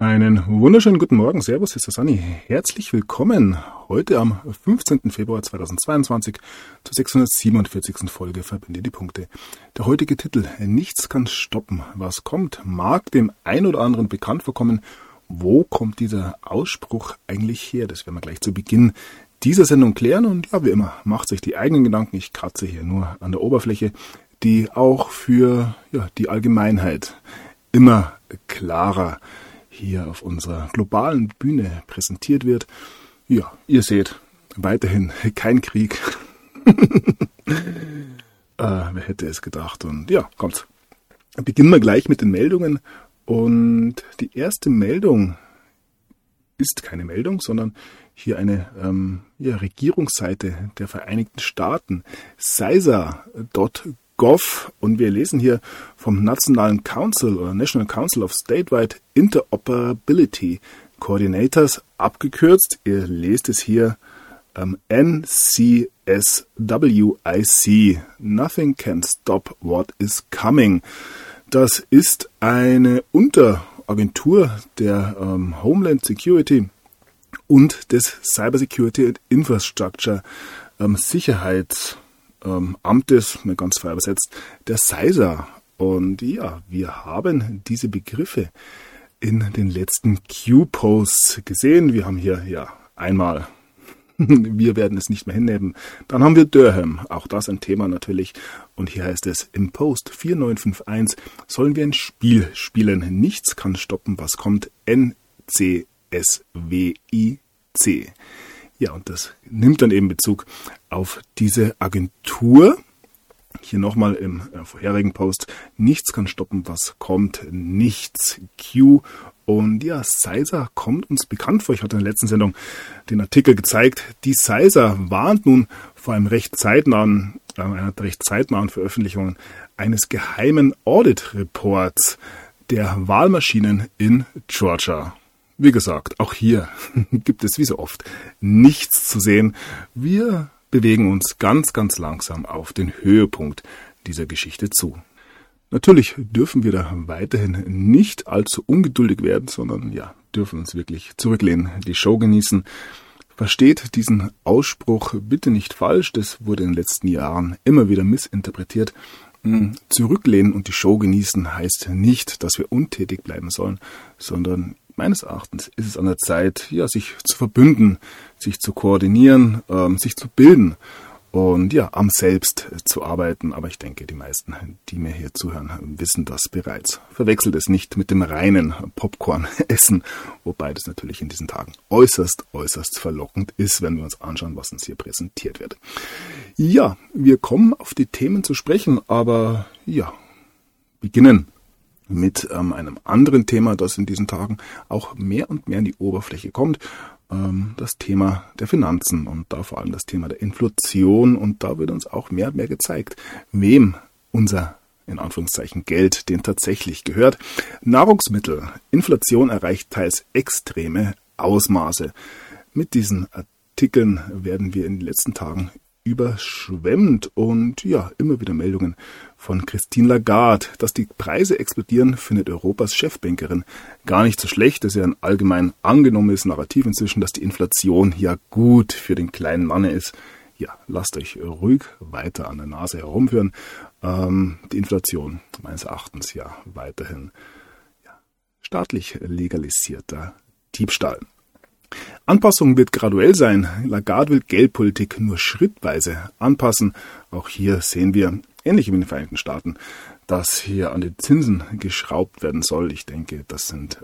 Einen wunderschönen guten Morgen. Servus, hier ist der Sunny. Herzlich willkommen heute am 15. Februar 2022 zur 647. Folge Verbinde die Punkte. Der heutige Titel: Nichts kann stoppen, was kommt, mag dem ein oder anderen bekannt vorkommen. Wo kommt dieser Ausspruch eigentlich her? Das werden wir gleich zu Beginn dieser Sendung klären. Und ja, wie immer, macht sich die eigenen Gedanken. Ich kratze hier nur an der Oberfläche, die auch für die Allgemeinheit immer klarer hier auf unserer globalen Bühne präsentiert wird. Ja, ihr seht, weiterhin kein Krieg. Wer hätte es gedacht? Und ja, kommt. Beginnen wir gleich mit den Meldungen. Und die erste Meldung ist keine Meldung, sondern hier eine Regierungsseite der Vereinigten Staaten, CISA.gov, und wir lesen hier vom National Council of Statewide Interoperability Coordinators, abgekürzt, ihr lest es hier NCSWIC, Nothing can stop what is coming. Das ist eine Unteragentur der Homeland Security und des Cyber Security and Infrastructure Sicherheitsamtes, mir ganz frei übersetzt, der CISA. Und ja, wir haben diese Begriffe in den letzten Q-Posts gesehen. Wir haben hier einmal, wir werden es nicht mehr hinnehmen. Dann haben wir Durham, auch das ein Thema natürlich. Und hier heißt es, im Post 4951 sollen wir ein Spiel spielen. Nichts kann stoppen, was kommt. NCSWIC. Ja, und das nimmt dann eben Bezug auf diese Agentur. Hier nochmal im vorherigen Post, nichts kann stoppen, was kommt, nichts. Q. Und ja, CISA kommt uns bekannt vor. Ich hatte in der letzten Sendung den Artikel gezeigt. Die CISA warnt nun vor einer recht zeitnahen Veröffentlichung eines geheimen Audit-Reports der Wahlmaschinen in Georgia. Wie gesagt, auch hier gibt es wie so oft nichts zu sehen. Wir bewegen uns ganz, ganz langsam auf den Höhepunkt dieser Geschichte zu. Natürlich dürfen wir da weiterhin nicht allzu ungeduldig werden, sondern dürfen uns wirklich zurücklehnen, die Show genießen. Versteht diesen Ausspruch bitte nicht falsch, das wurde in den letzten Jahren immer wieder missinterpretiert. Zurücklehnen und die Show genießen heißt nicht, dass wir untätig bleiben sollen, sondern meines Erachtens ist es an der Zeit, sich zu verbünden, sich zu koordinieren, sich zu bilden und am Selbst zu arbeiten. Aber ich denke, die meisten, die mir hier zuhören, wissen das bereits. Verwechselt es nicht mit dem reinen Popcorn-Essen, wobei das natürlich in diesen Tagen äußerst, äußerst verlockend ist, wenn wir uns anschauen, was uns hier präsentiert wird. Ja, wir kommen auf die Themen zu sprechen, aber beginnen mit einem anderen Thema, das in diesen Tagen auch mehr und mehr an die Oberfläche kommt. Das Thema der Finanzen und da vor allem das Thema der Inflation. Und da wird uns auch mehr und mehr gezeigt, wem unser, in Anführungszeichen, Geld denn tatsächlich gehört. Nahrungsmittel. Inflation erreicht teils extreme Ausmaße. Mit diesen Artikeln werden wir in den letzten Tagen überschwemmt und immer wieder Meldungen von Christine Lagarde, dass die Preise explodieren, findet Europas Chefbankerin gar nicht so schlecht. Das ist ja ein allgemein angenommenes Narrativ inzwischen, dass die Inflation gut für den kleinen Mann ist. Ja, lasst euch ruhig weiter an der Nase herumführen. Die Inflation meines Erachtens weiterhin staatlich legalisierter Diebstahl. Anpassung wird graduell sein. Lagarde will Geldpolitik nur schrittweise anpassen. Auch hier sehen wir, ähnlich wie in den Vereinigten Staaten, dass hier an den Zinsen geschraubt werden soll. Ich denke, das sind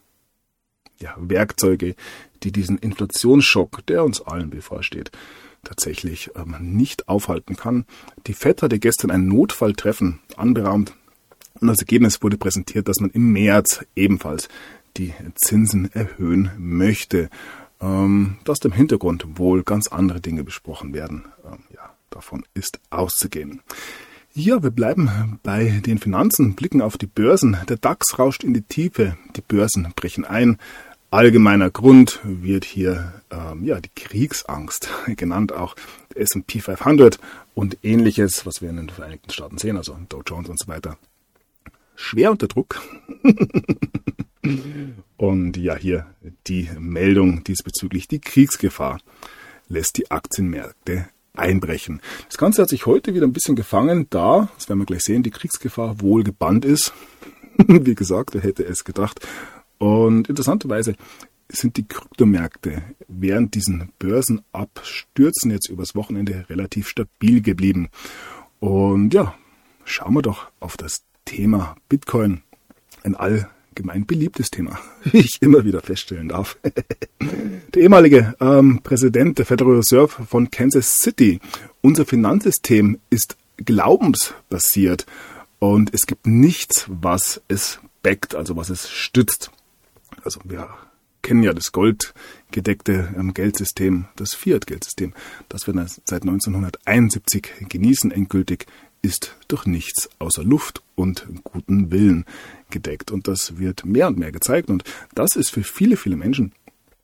Werkzeuge, die diesen Inflationsschock, der uns allen bevorsteht, tatsächlich nicht aufhalten kann. Die FED hatte gestern ein Notfalltreffen anberaumt und als Ergebnis wurde präsentiert, dass man im März ebenfalls die Zinsen erhöhen möchte. Dass im Hintergrund wohl ganz andere Dinge besprochen werden. Davon ist auszugehen. Ja, wir bleiben bei den Finanzen, blicken auf die Börsen. Der DAX rauscht in die Tiefe, die Börsen brechen ein. Allgemeiner Grund wird hier die Kriegsangst genannt, auch der S&P 500 und ähnliches, was wir in den Vereinigten Staaten sehen, also Dow Jones und so weiter. Schwer unter Druck. Und ja, hier die Meldung diesbezüglich: Die Kriegsgefahr lässt die Aktienmärkte einbrechen. Das Ganze hat sich heute wieder ein bisschen gefangen, da, das werden wir gleich sehen, die Kriegsgefahr wohl gebannt ist. Wie gesagt, wer hätte es gedacht. Und interessanterweise sind die Kryptomärkte während diesen Börsenabstürzen jetzt übers Wochenende relativ stabil geblieben. Und ja, schauen wir doch auf das Thema Bitcoin. Ein allgemein beliebtes Thema, wie ich immer wieder feststellen darf. Der ehemalige Präsident der Federal Reserve von Kansas City: Unser Finanzsystem ist glaubensbasiert und es gibt nichts, was es backt, also was es stützt. Also wir kennen ja das goldgedeckte Geldsystem, das Fiat-Geldsystem, das wir seit 1971 genießen endgültig, ist durch nichts außer Luft und guten Willen gedeckt. Und das wird mehr und mehr gezeigt. Und das ist für viele, viele Menschen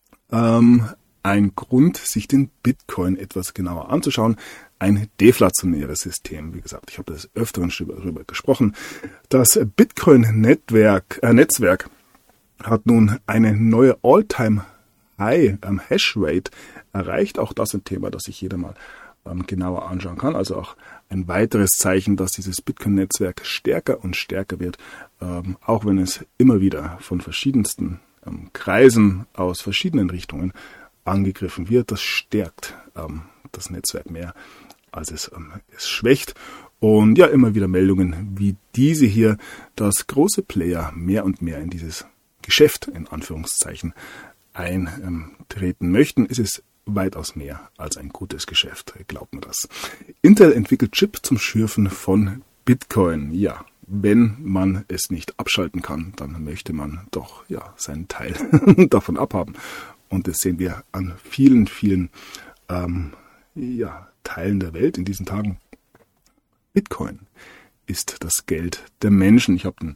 ein Grund, sich den Bitcoin etwas genauer anzuschauen. Ein deflationäres System. Wie gesagt, ich habe das öfteren schon darüber gesprochen. Das Bitcoin-Netzwerk hat nun eine neue All-Time-High Hashrate erreicht. Auch das ein Thema, das sich jeder mal genauer anschauen kann. Also auch ein weiteres Zeichen, dass dieses Bitcoin-Netzwerk stärker und stärker wird, auch wenn es immer wieder von verschiedensten Kreisen aus verschiedenen Richtungen angegriffen wird. Das stärkt das Netzwerk mehr, als es schwächt. Und ja, immer wieder Meldungen wie diese hier, dass große Player mehr und mehr in dieses Geschäft, in Anführungszeichen, eintreten möchten. Es ist weitaus mehr als ein gutes Geschäft, glaubt mir das. Intel entwickelt Chip zum Schürfen von Bitcoin. Ja, wenn man es nicht abschalten kann, dann möchte man doch ja seinen Teil davon abhaben. Und das sehen wir an vielen, vielen Teilen der Welt in diesen Tagen. Bitcoin ist das Geld der Menschen. Ich habe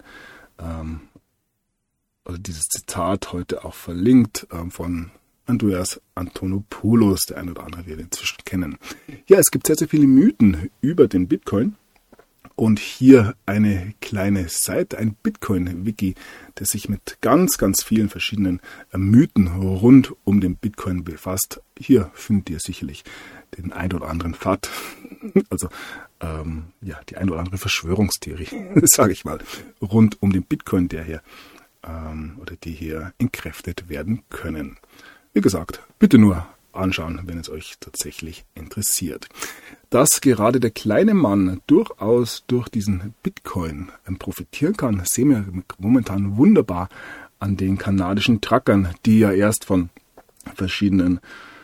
dieses Zitat heute auch verlinkt von Andreas Antonopoulos, der ein oder andere wird inzwischen kennen. Ja, es gibt sehr, sehr viele Mythen über den Bitcoin. Und hier eine kleine Seite, ein Bitcoin-Wiki, der sich mit ganz, ganz vielen verschiedenen Mythen rund um den Bitcoin befasst. Hier findet ihr sicherlich den ein oder anderen Fakt, also die ein oder andere Verschwörungstheorie, sage ich mal, rund um den Bitcoin, der hier oder die hier entkräftet werden können. Wie gesagt, bitte nur anschauen, wenn es euch tatsächlich interessiert. Dass gerade der kleine Mann durchaus durch diesen Bitcoin profitieren kann, sehen wir momentan wunderbar an den kanadischen Truckern, die ja erst von verschiedenen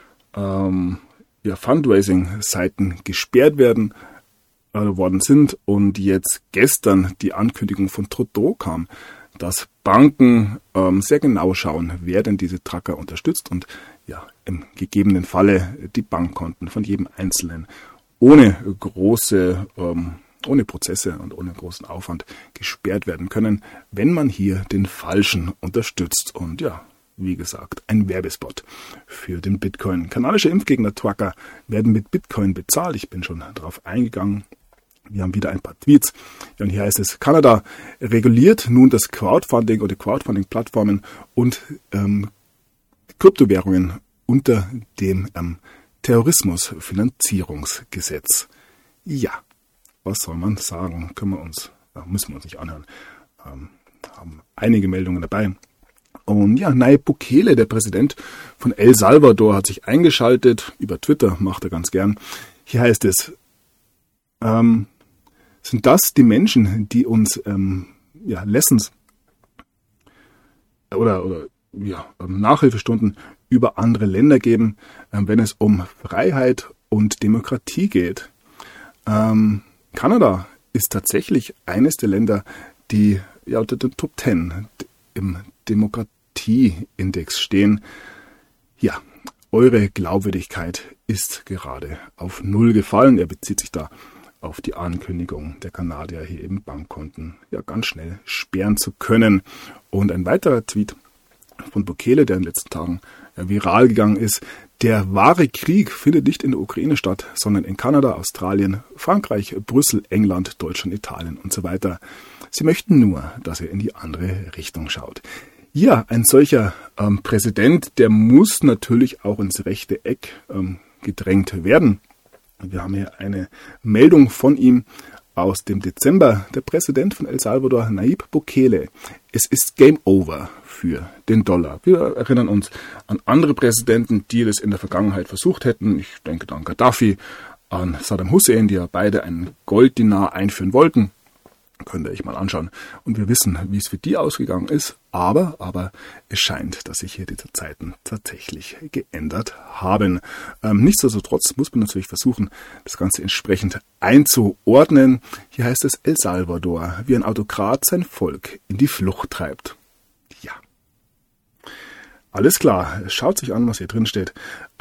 Fundraising-Seiten gesperrt worden sind und jetzt gestern die Ankündigung von Trudeau kam, dass Banken sehr genau schauen, wer denn diese Trucker unterstützt und ja, im gegebenen Falle die Bankkonten von jedem Einzelnen ohne Prozesse und ohne großen Aufwand gesperrt werden können, wenn man hier den Falschen unterstützt. Und ja, wie gesagt, ein Werbespot für den Bitcoin. Kanadische Impfgegner-Trucker werden mit Bitcoin bezahlt. Ich bin schon darauf eingegangen. Wir haben wieder ein paar Tweets. Ja, und hier heißt es: Kanada reguliert nun das Crowdfunding oder Crowdfunding-Plattformen und Kryptowährungen unter dem Terrorismusfinanzierungsgesetz. Ja, was soll man sagen? Müssen wir uns nicht anhören. Haben einige Meldungen dabei. Und ja, Nayib Bukele, der Präsident von El Salvador, hat sich eingeschaltet. Über Twitter, macht er ganz gern. Hier heißt es: sind das die Menschen, die uns Lessons oder Nachhilfestunden über andere Länder geben, wenn es um Freiheit und Demokratie geht? Kanada ist tatsächlich eines der Länder, die unter den Top 10 im Demokratieindex stehen. Ja, eure Glaubwürdigkeit ist gerade auf Null gefallen. Er bezieht sich da auf die Ankündigung der Kanadier, hier eben Bankkonten ganz schnell sperren zu können. Und ein weiterer Tweet von Bukele, der in den letzten Tagen viral gegangen ist: Der wahre Krieg findet nicht in der Ukraine statt, sondern in Kanada, Australien, Frankreich, Brüssel, England, Deutschland, Italien und so weiter. Sie möchten nur, dass ihr in die andere Richtung schaut. Ja, ein solcher Präsident, der muss natürlich auch ins rechte Eck gedrängt werden. Wir haben hier eine Meldung von ihm aus dem Dezember. Der Präsident von El Salvador, Nayib Bukele. Es ist Game Over für den Dollar. Wir erinnern uns an andere Präsidenten, die das in der Vergangenheit versucht hätten. Ich denke an Gaddafi, an Saddam Hussein, die ja beide einen Golddinar einführen wollten. Könnt ihr euch mal anschauen. Und wir wissen, wie es für die ausgegangen ist. Aber es scheint, dass sich hier die Zeiten tatsächlich geändert haben. Nichtsdestotrotz muss man natürlich versuchen, das Ganze entsprechend einzuordnen. Hier heißt es El Salvador, wie ein Autokrat sein Volk in die Flucht treibt. Ja. Alles klar. Schaut sich an, was hier drin steht.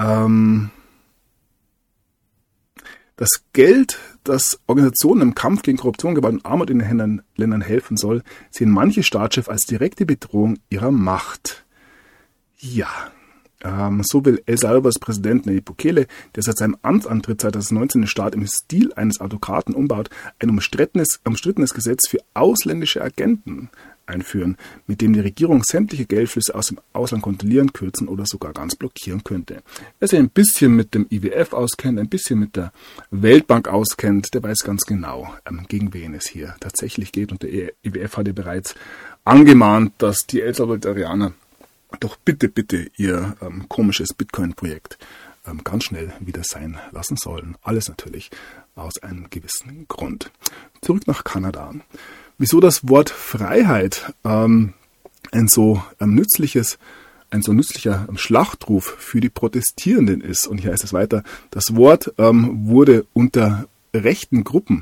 Das Geld, das Organisationen im Kampf gegen Korruption, Gewalt und Armut in den Ländern helfen soll, sehen manche Staatschefs als direkte Bedrohung ihrer Macht. Ja, so will El Salvadors Präsident Nayib Bukele, der seit seinem Amtsantritt 2019 den Staat im Stil eines Autokraten umbaut, ein umstrittenes Gesetz für ausländische Agenten einführen, mit dem die Regierung sämtliche Geldflüsse aus dem Ausland kontrollieren, kürzen oder sogar ganz blockieren könnte. Wer sich ein bisschen mit dem IWF auskennt, ein bisschen mit der Weltbank auskennt, der weiß ganz genau, gegen wen es hier tatsächlich geht. Und der IWF hatte bereits angemahnt, dass die El Salvadorianer doch bitte ihr komisches Bitcoin-Projekt ganz schnell wieder sein lassen sollen. Alles natürlich aus einem gewissen Grund. Zurück nach Kanada. Wieso das Wort Freiheit ein so nützlicher Schlachtruf für die Protestierenden ist. Und hier heißt es weiter, das Wort wurde unter rechten Gruppen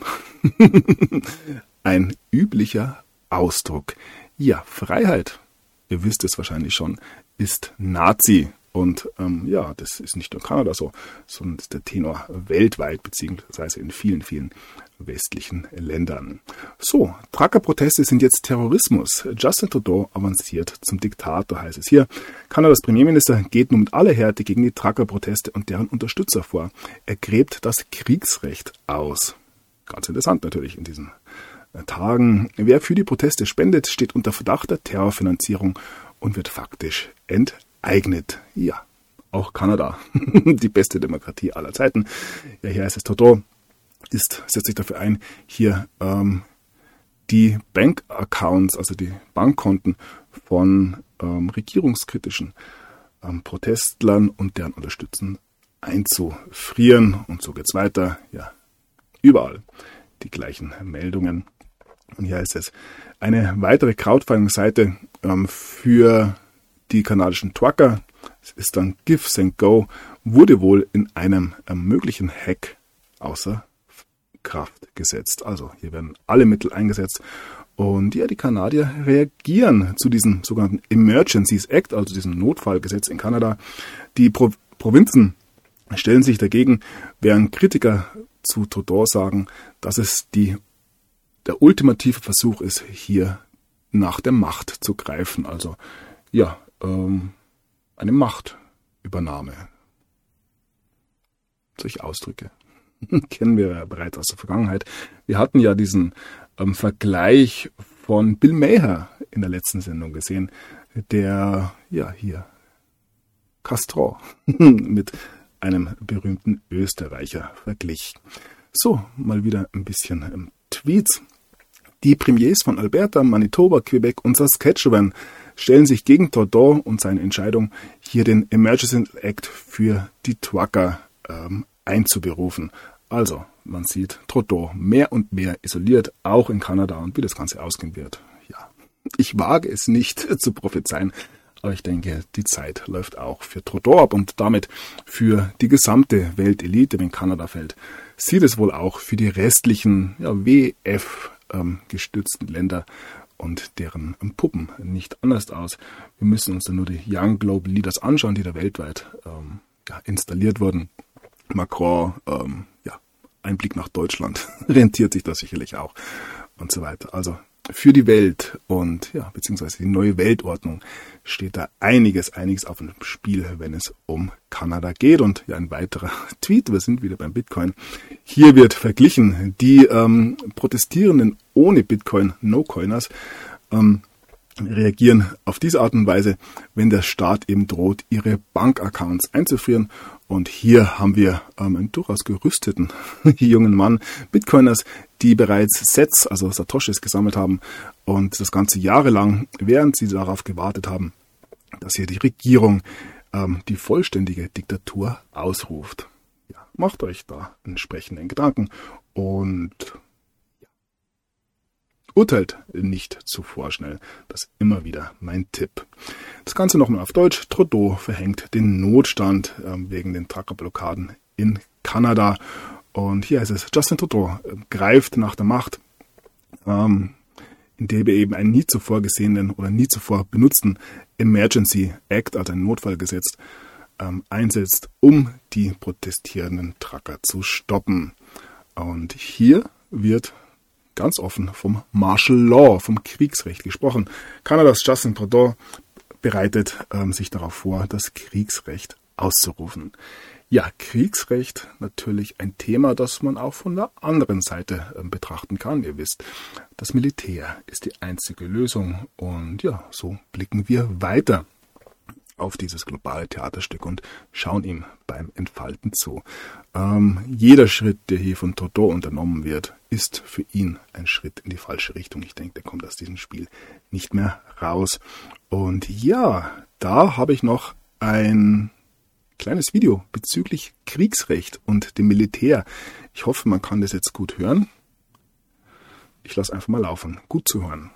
ein üblicher Ausdruck. Ja, Freiheit, ihr wisst es wahrscheinlich schon, ist Nazi. Und das ist nicht nur Kanada so, sondern ist der Tenor weltweit, beziehungsweise in vielen westlichen Ländern. So, Trucker-Proteste sind jetzt Terrorismus. Justin Trudeau avanciert zum Diktator, heißt es hier. Kanadas Premierminister geht nun mit aller Härte gegen die Trucker-Proteste und deren Unterstützer vor. Er gräbt das Kriegsrecht aus. Ganz interessant natürlich in diesen Tagen. Wer für die Proteste spendet, steht unter Verdacht der Terrorfinanzierung und wird faktisch enteignet. Ja, auch Kanada, die beste Demokratie aller Zeiten. Ja, hier heißt es, Trudeau setzt sich dafür ein, hier die Bank-Accounts, also die Bankkonten von regierungskritischen Protestlern und deren Unterstützern einzufrieren. Und so geht's weiter. Ja, überall die gleichen Meldungen. Und hier heißt es, eine weitere Crowdfunding-Seite für die kanadischen Trucker, es ist dann Give and Go, wurde wohl in einem möglichen Hack außer Kraft gesetzt. Also hier werden alle Mittel eingesetzt. Und ja, die Kanadier reagieren zu diesem sogenannten Emergencies Act, also diesem Notfallgesetz in Kanada. Die Provinzen stellen sich dagegen, während Kritiker zu Trudeau sagen, dass es der ultimative Versuch ist, hier nach der Macht zu greifen. Also ja, eine Machtübernahme. Solche Ausdrücke kennen wir ja bereits aus der Vergangenheit. Wir hatten ja diesen Vergleich von Bill Maher in der letzten Sendung gesehen, der ja hier Castro mit einem berühmten Österreicher verglich. So, mal wieder ein bisschen Tweets. Die Premiers von Alberta, Manitoba, Quebec und Saskatchewan stellen sich gegen Trudeau und seine Entscheidung, hier den Emergency Act für die Trucker einzuberufen. Also, man sieht Trudeau mehr und mehr isoliert, auch in Kanada, und wie das Ganze ausgehen wird. Ja, ich wage es nicht zu prophezeien, aber ich denke, die Zeit läuft auch für Trudeau ab und damit für die gesamte Weltelite, wenn Kanada fällt, sieht es wohl auch für die restlichen WF-gestützten Länder und deren Puppen nicht anders aus. Wir müssen uns dann nur die Young Global Leaders anschauen, die da weltweit installiert wurden. Macron, ein Blick nach Deutschland rentiert sich das sicherlich auch und so weiter. Also für die Welt und beziehungsweise die neue Weltordnung steht da einiges auf dem Spiel, wenn es um Kanada geht. Und ein weiterer Tweet, wir sind wieder beim Bitcoin. Hier wird verglichen, die Protestierenden ohne Bitcoin, No-Coiners, reagieren auf diese Art und Weise, wenn der Staat eben droht, ihre Bankaccounts einzufrieren. Und hier haben wir einen durchaus gerüsteten jungen Mann, Bitcoiners, die bereits Sets, also Satoshis, gesammelt haben und das Ganze jahrelang, während sie darauf gewartet haben, dass hier die Regierung die vollständige Diktatur ausruft. Ja, macht euch da entsprechenden Gedanken und urteilt nicht zu vorschnell. Das ist immer wieder mein Tipp. Das Ganze nochmal auf Deutsch. Trudeau verhängt den Notstand wegen den Truckerblockaden in Kanada. Und hier heißt es, Justin Trudeau greift nach der Macht, indem er eben einen nie zuvor gesehenen oder nie zuvor benutzten Emergency Act, also ein Notfallgesetz, einsetzt, um die protestierenden Trucker zu stoppen. Und hier wird ganz offen vom Martial Law, vom Kriegsrecht gesprochen. Kanadas Justin Trudeau bereitet sich darauf vor, das Kriegsrecht auszurufen. Ja, Kriegsrecht natürlich ein Thema, das man auch von der anderen Seite betrachten kann. Ihr wisst, das Militär ist die einzige Lösung. Und ja, so blicken wir weiter auf dieses globale Theaterstück und schauen ihm beim Entfalten zu. Jeder Schritt, der hier von Trudeau unternommen wird, ist für ihn ein Schritt in die falsche Richtung. Ich denke, der kommt aus diesem Spiel nicht mehr raus. Und ja, da habe ich noch ein kleines Video bezüglich Kriegsrecht und dem Militär. Ich hoffe, man kann das jetzt gut hören. Ich lasse einfach mal laufen. Gut zu hören.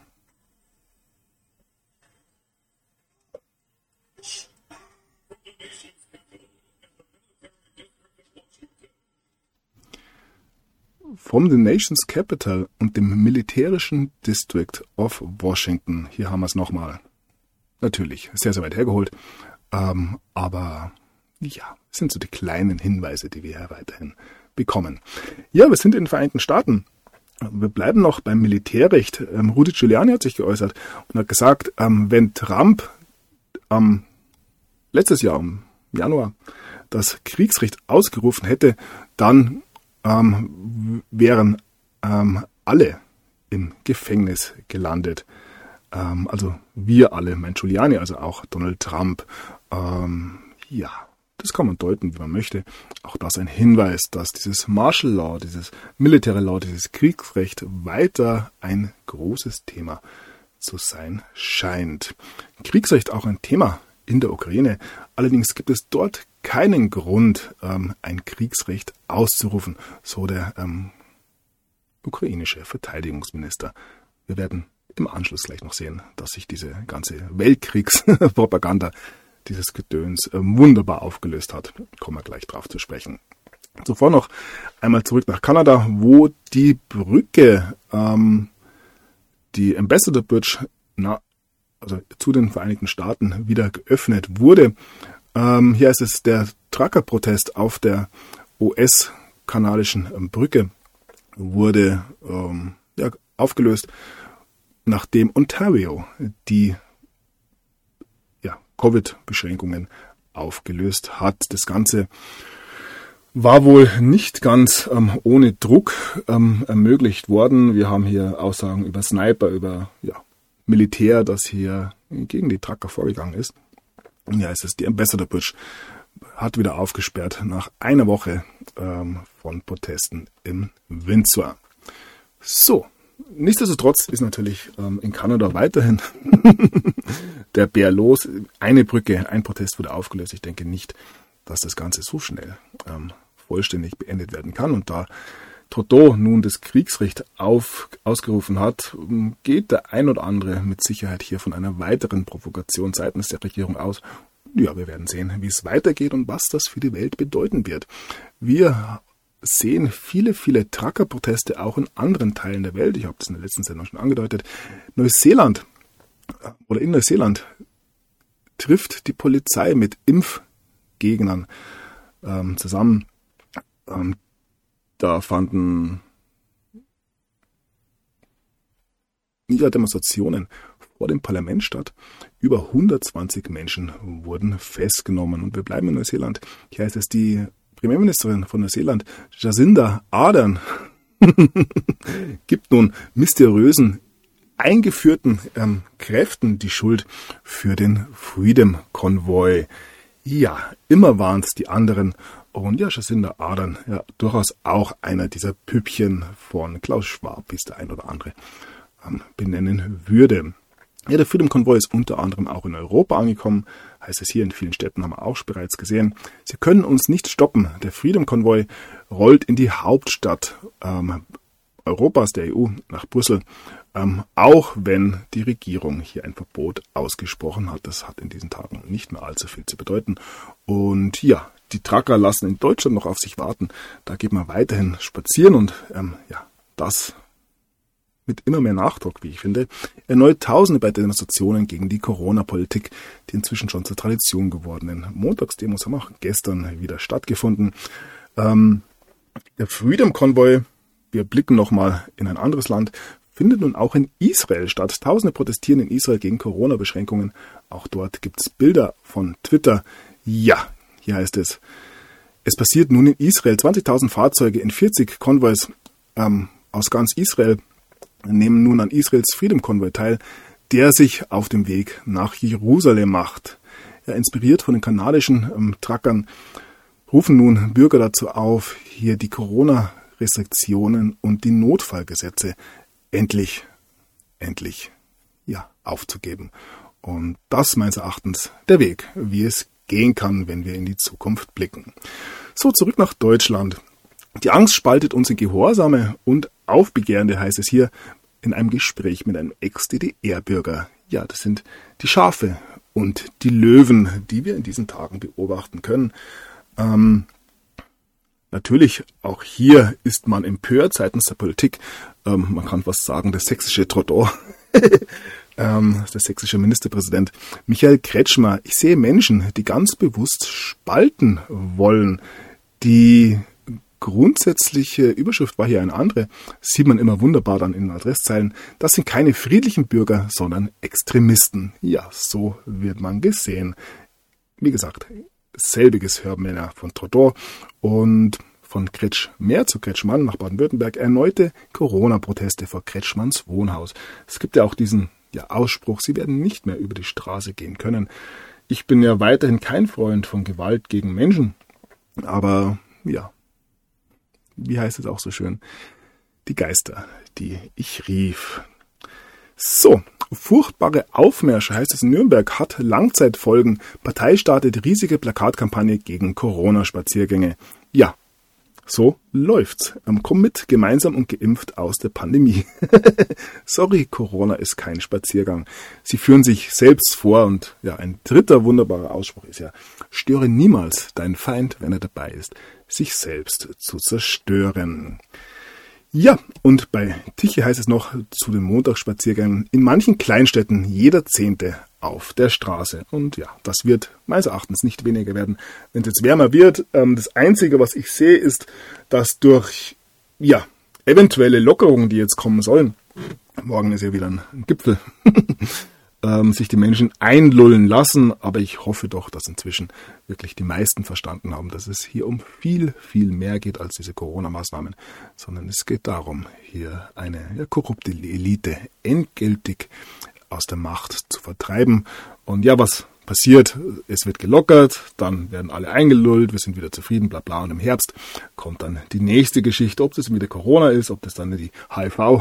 From the Nation's Capital und dem militärischen District of Washington. Hier haben wir es nochmal. Natürlich, sehr, sehr weit hergeholt. Aber ja, das sind so die kleinen Hinweise, die wir hier weiterhin bekommen. Ja, wir sind in den Vereinigten Staaten. Wir bleiben noch beim Militärrecht. Rudy Giuliani hat sich geäußert und hat gesagt, wenn Trump letztes Jahr im Januar das Kriegsrecht ausgerufen hätte, dann wären alle im Gefängnis gelandet. Also wir alle, mein Giuliani, also auch Donald Trump. Ja, das kann man deuten, wie man möchte. Auch das ein Hinweis, dass dieses Martial Law, dieses Military Law, dieses Kriegsrecht weiter ein großes Thema zu sein scheint. Kriegsrecht auch ein Thema in der Ukraine. Allerdings gibt es dort keinen Grund, ein Kriegsrecht auszurufen, so der ukrainische Verteidigungsminister. Wir werden im Anschluss gleich noch sehen, dass sich diese ganze Weltkriegspropaganda, dieses Gedöns wunderbar aufgelöst hat. Kommen wir gleich drauf zu sprechen. Zuvor noch einmal zurück nach Kanada, wo die Brücke, die Ambassador Bridge, also zu den Vereinigten Staaten wieder geöffnet wurde. Hier ist es der Trucker-Protest auf der US-kanadischen Brücke wurde aufgelöst, nachdem Ontario die Covid-Beschränkungen aufgelöst hat. Das Ganze war wohl nicht ganz ohne Druck ermöglicht worden. Wir haben hier Aussagen über Sniper, über Militär, das hier gegen die Trucker vorgegangen ist. Und ja, es ist die Ambassador Bridge, hat wieder aufgesperrt nach einer Woche von Protesten in Windsor. So, nichtsdestotrotz ist natürlich in Kanada weiterhin der Bär los. Eine Brücke, ein Protest wurde aufgelöst. Ich denke nicht, dass das Ganze so schnell vollständig beendet werden kann. Und da Trudeau nun das Kriegsrecht ausgerufen hat, geht der ein oder andere mit Sicherheit hier von einer weiteren Provokation seitens der Regierung aus. Ja, wir werden sehen, wie es weitergeht und was das für die Welt bedeuten wird. Wir sehen viele, viele Trucker-Proteste auch in anderen Teilen der Welt. Ich habe das in der letzten Sendung schon angedeutet. In Neuseeland trifft die Polizei mit Impfgegnern zusammen. Da fanden Demonstrationen vor dem Parlament statt. Über 120 Menschen wurden festgenommen. Und wir bleiben in Neuseeland. Hier heißt es, die Premierministerin von Neuseeland, Jacinda Ardern, gibt nun mysteriösen eingeführten Kräften die Schuld für den Freedom Konvoi. Ja, immer waren es die anderen. Und ja, Jacinda Ardern, ja, durchaus auch einer dieser Püppchen von Klaus Schwab, wie es der ein oder andere benennen würde. Ja, der Freedom Konvoi ist unter anderem auch in Europa angekommen, heißt es hier, in vielen Städten haben wir auch bereits gesehen. Sie können uns nicht stoppen. Der Freedom Konvoi rollt in die Hauptstadt Europas, der EU, nach Brüssel, auch wenn die Regierung hier ein Verbot ausgesprochen hat. Das hat in diesen Tagen nicht mehr allzu viel zu bedeuten. Und ja, die Trucker lassen in Deutschland noch auf sich warten. Da geht man weiterhin spazieren und das mit immer mehr Nachdruck, wie ich finde. Erneut Tausende bei Demonstrationen gegen die Corona-Politik, die inzwischen schon zur Tradition gewordenen Montagsdemos haben auch gestern wieder stattgefunden. Der Freedom Konvoi, wir blicken nochmal in ein anderes Land, findet nun auch in Israel statt. Tausende protestieren in Israel gegen Corona-Beschränkungen. Auch dort gibt es Bilder von Twitter. Ja, hier heißt es, es passiert nun in Israel. 20.000 Fahrzeuge in 40 Konvois aus ganz Israel nehmen nun an Israels Freedom Konvoi teil, der sich auf dem Weg nach Jerusalem macht. Ja, inspiriert von den kanadischen Truckern rufen nun Bürger dazu auf, hier die Corona-Restriktionen und die Notfallgesetze endlich aufzugeben. Und das meines Erachtens der Weg, wie es gehen kann, wenn wir in die Zukunft blicken. So, zurück nach Deutschland. Die Angst spaltet uns in Gehorsame und Aufbegehrende, heißt es hier, in einem Gespräch mit einem Ex-DDR-Bürger. Ja, das sind die Schafe und die Löwen, die wir in diesen Tagen beobachten können. Natürlich, auch hier ist man empört seitens der Politik. Man kann fast sagen, der sächsische Trudeau, der sächsische Ministerpräsident Michael Kretschmer. Ich sehe Menschen, die ganz bewusst spalten wollen. Die grundsätzliche Überschrift war hier eine andere. Das sieht man immer wunderbar dann in den Adresszeilen. Das sind keine friedlichen Bürger, sondern Extremisten. Ja, so wird man gesehen. Wie gesagt, selbiges hören wir ja von Trudeau und von Kretschmer zu Kretschmann nach Baden-Württemberg. Erneute Corona-Proteste vor Kretschmanns Wohnhaus. Es gibt ja auch diesen Ausspruch, sie werden nicht mehr über die Straße gehen können. Ich bin ja weiterhin kein Freund von Gewalt gegen Menschen. Aber ja, wie heißt es auch so schön? Die Geister, die ich rief. So, furchtbare Aufmärsche, heißt es in Nürnberg, hat Langzeitfolgen. Partei startet riesige Plakatkampagne gegen Corona-Spaziergänge. Ja, so läuft's. Komm mit, gemeinsam und geimpft aus der Pandemie. Sorry, Corona ist kein Spaziergang. Sie führen sich selbst vor und ja, ein dritter wunderbarer Ausspruch ist ja, störe niemals deinen Feind, wenn er dabei ist, sich selbst zu zerstören. Ja, und bei Tichy heißt es noch zu den Montagsspaziergängen, in manchen Kleinstädten jeder 10. auf der Straße. Und ja, das wird meines Erachtens nicht weniger werden, wenn es jetzt wärmer wird. Das Einzige, was ich sehe, ist, dass durch eventuelle Lockerungen, die jetzt kommen sollen, morgen ist ja wieder ein Gipfel, sich die Menschen einlullen lassen. Aber ich hoffe doch, dass inzwischen wirklich die meisten verstanden haben, dass es hier um viel, viel mehr geht als diese Corona-Maßnahmen, sondern es geht darum, hier eine korrupte Elite endgültig aus der Macht zu vertreiben. Und ja, was passiert? Es wird gelockert, dann werden alle eingelullt, wir sind wieder zufrieden, bla bla. Und im Herbst kommt dann die nächste Geschichte, ob das wieder Corona ist, ob das dann die HIV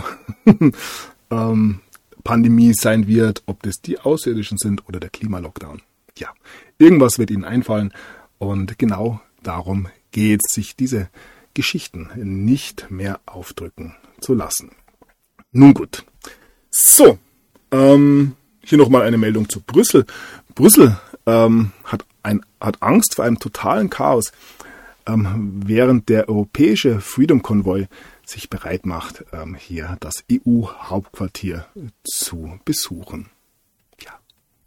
Pandemie sein wird, ob das die Außerirdischen sind oder der Klimalockdown. Ja, irgendwas wird ihnen einfallen und genau darum geht es, sich diese Geschichten nicht mehr aufdrücken zu lassen. Nun gut. So, hier nochmal eine Meldung zu Brüssel. Brüssel hat Angst vor einem totalen Chaos, während der europäische Freedom Konvoi sich bereit macht, hier das EU-Hauptquartier zu besuchen. Ja.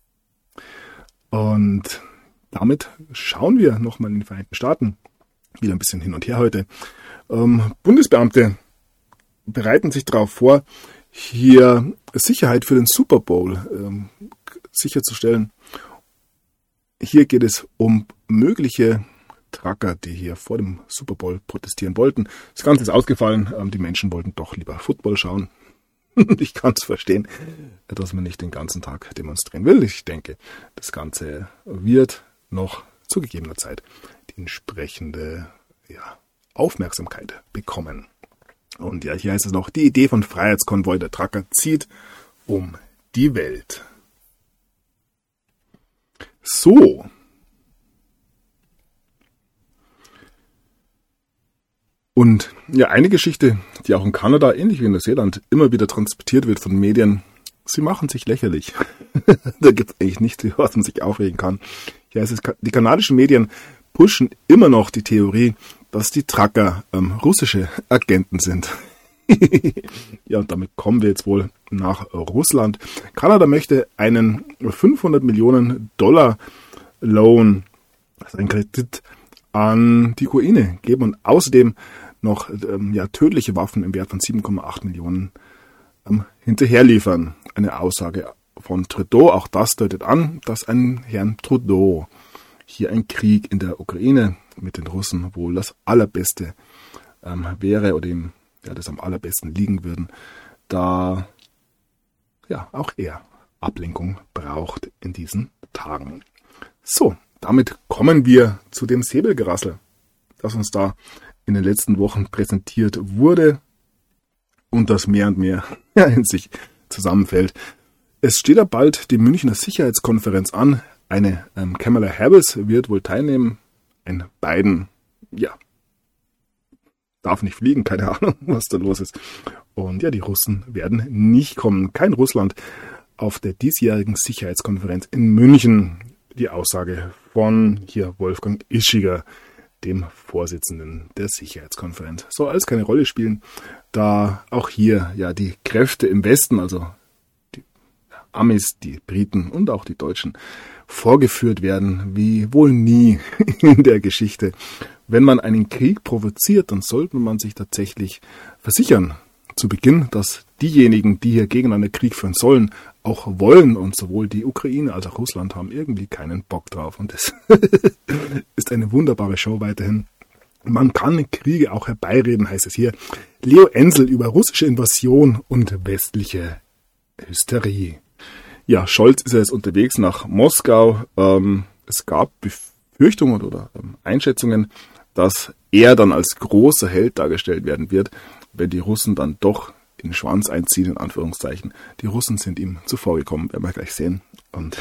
Und damit schauen wir nochmal in die Vereinigten Staaten. Wieder ein bisschen hin und her heute. Bundesbeamte bereiten sich darauf vor, hier Sicherheit für den Super Bowl sicherzustellen. Hier geht es um mögliche Trucker, die hier vor dem Super Bowl protestieren wollten. Das Ganze ist ausgefallen. Die Menschen wollten doch lieber Football schauen. Ich kann es verstehen, dass man nicht den ganzen Tag demonstrieren will. Ich denke, das Ganze wird noch zu gegebener Zeit die entsprechende Aufmerksamkeit bekommen. Und ja, hier heißt es noch, die Idee von Freiheitskonvoi der Trucker zieht um die Welt. So. Und ja, eine Geschichte, die auch in Kanada, ähnlich wie in Neuseeland, immer wieder transportiert wird von Medien, sie machen sich lächerlich. Da gibt es eigentlich nichts, was man sich aufregen kann. Hier heißt es, die kanadischen Medien pushen immer noch die Theorie, dass die Trucker russische Agenten sind. Ja, und damit kommen wir jetzt wohl nach Russland. Kanada möchte einen 500 Millionen Dollar Loan, also einen Kredit, an die Ukraine geben und außerdem noch tödliche Waffen im Wert von 7,8 Millionen hinterher liefern. Eine Aussage von Trudeau. Auch das deutet an, dass ein Herrn Trudeau hier ein Krieg in der Ukraine mit den Russen wohl das Allerbeste wäre oder ihm das am allerbesten liegen würden, da auch er Ablenkung braucht in diesen Tagen. So, damit kommen wir zu dem Säbelgerassel, das uns da in den letzten Wochen präsentiert wurde und das mehr und mehr in sich zusammenfällt. Es steht ja bald die Münchner Sicherheitskonferenz an. Eine Kamala Harris wird wohl teilnehmen. Ein Biden, darf nicht fliegen, keine Ahnung, was da los ist. Und ja, die Russen werden nicht kommen. Kein Russland auf der diesjährigen Sicherheitskonferenz in München. Die Aussage von hier Wolfgang Ischiger, dem Vorsitzenden der Sicherheitskonferenz. Soll alles keine Rolle spielen, da auch hier die Kräfte im Westen, also die Amis, die Briten und auch die Deutschen, vorgeführt werden, wie wohl nie in der Geschichte. Wenn man einen Krieg provoziert, dann sollte man sich tatsächlich versichern, zu Beginn, dass diejenigen, die hier gegeneinander Krieg führen sollen, auch wollen, und sowohl die Ukraine als auch Russland haben irgendwie keinen Bock drauf. Und das ist eine wunderbare Show weiterhin. Man kann Kriege auch herbeireden, heißt es hier. Leo Ensel über russische Invasion und westliche Hysterie. Ja, Scholz ist ja jetzt unterwegs nach Moskau. Es gab Befürchtungen oder Einschätzungen, dass er dann als großer Held dargestellt werden wird, wenn die Russen dann doch in den Schwanz einziehen, in Anführungszeichen. Die Russen sind ihm zuvorgekommen, werden wir gleich sehen. Und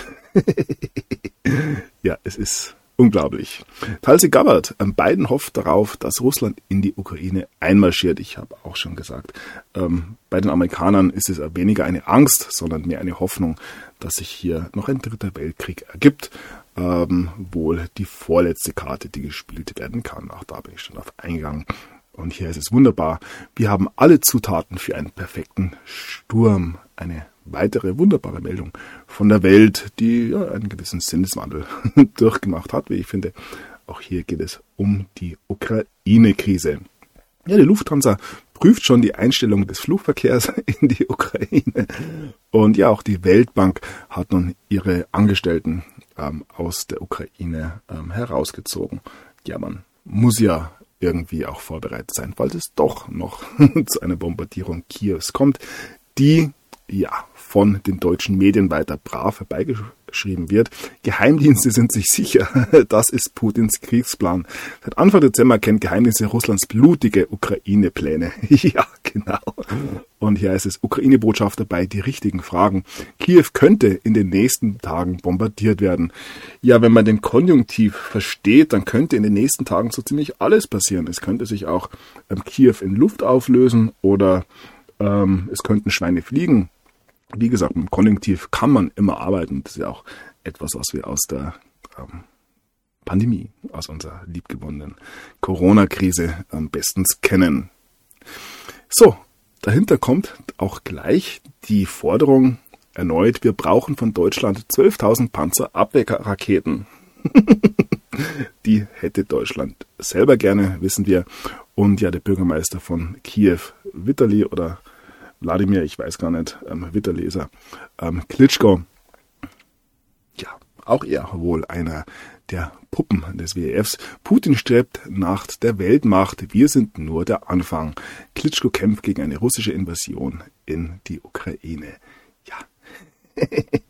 ja, es ist unglaublich. Tulsi Gabbard, Biden hofft darauf, dass Russland in die Ukraine einmarschiert. Ich habe auch schon gesagt, bei den Amerikanern ist es weniger eine Angst, sondern mehr eine Hoffnung, dass sich hier noch ein dritter Weltkrieg ergibt. Wohl die vorletzte Karte, die gespielt werden kann. Auch da bin ich schon drauf eingegangen. Und hier ist es wunderbar. Wir haben alle Zutaten für einen perfekten Sturm. Eine weitere wunderbare Meldung von der Welt, die einen gewissen Sinneswandel durchgemacht hat, wie ich finde. Auch hier geht es um die Ukraine-Krise. Ja, die Lufthansa prüft schon die Einstellung des Flugverkehrs in die Ukraine. Und ja, auch die Weltbank hat nun ihre Angestellten aus der Ukraine herausgezogen. Ja, man muss ja irgendwie auch vorbereitet sein, falls es doch noch zu einer Bombardierung Kiews kommt, die von den deutschen Medien weiter brav herbeigeschrieben wird. Geheimdienste sind sich sicher, das ist Putins Kriegsplan. Seit Anfang Dezember kennt Geheimdienste Russlands blutige Ukraine-Pläne. Ja, genau. Und hier ist es Ukraine-Botschafter bei die richtigen Fragen. Kiew könnte in den nächsten Tagen bombardiert werden. Ja, wenn man den Konjunktiv versteht, dann könnte in den nächsten Tagen so ziemlich alles passieren. Es könnte sich auch Kiew in Luft auflösen oder es könnten Schweine fliegen. Wie gesagt, mit dem Konjunktiv kann man immer arbeiten. Das ist ja auch etwas, was wir aus der Pandemie, aus unserer liebgewonnenen Corona-Krise bestens kennen. So, dahinter kommt auch gleich die Forderung erneut, wir brauchen von Deutschland 12.000 Panzerabwehrraketen. Die hätte Deutschland selber gerne, wissen wir. Und ja, der Bürgermeister von Kiew, Vitali oder Wladimir, ich weiß gar nicht, Vitali ist er, Klitschko, auch er wohl einer der Puppen des WEFs. Putin strebt nach der Weltmacht. Wir sind nur der Anfang. Klitschko kämpft gegen eine russische Invasion in die Ukraine. Ja.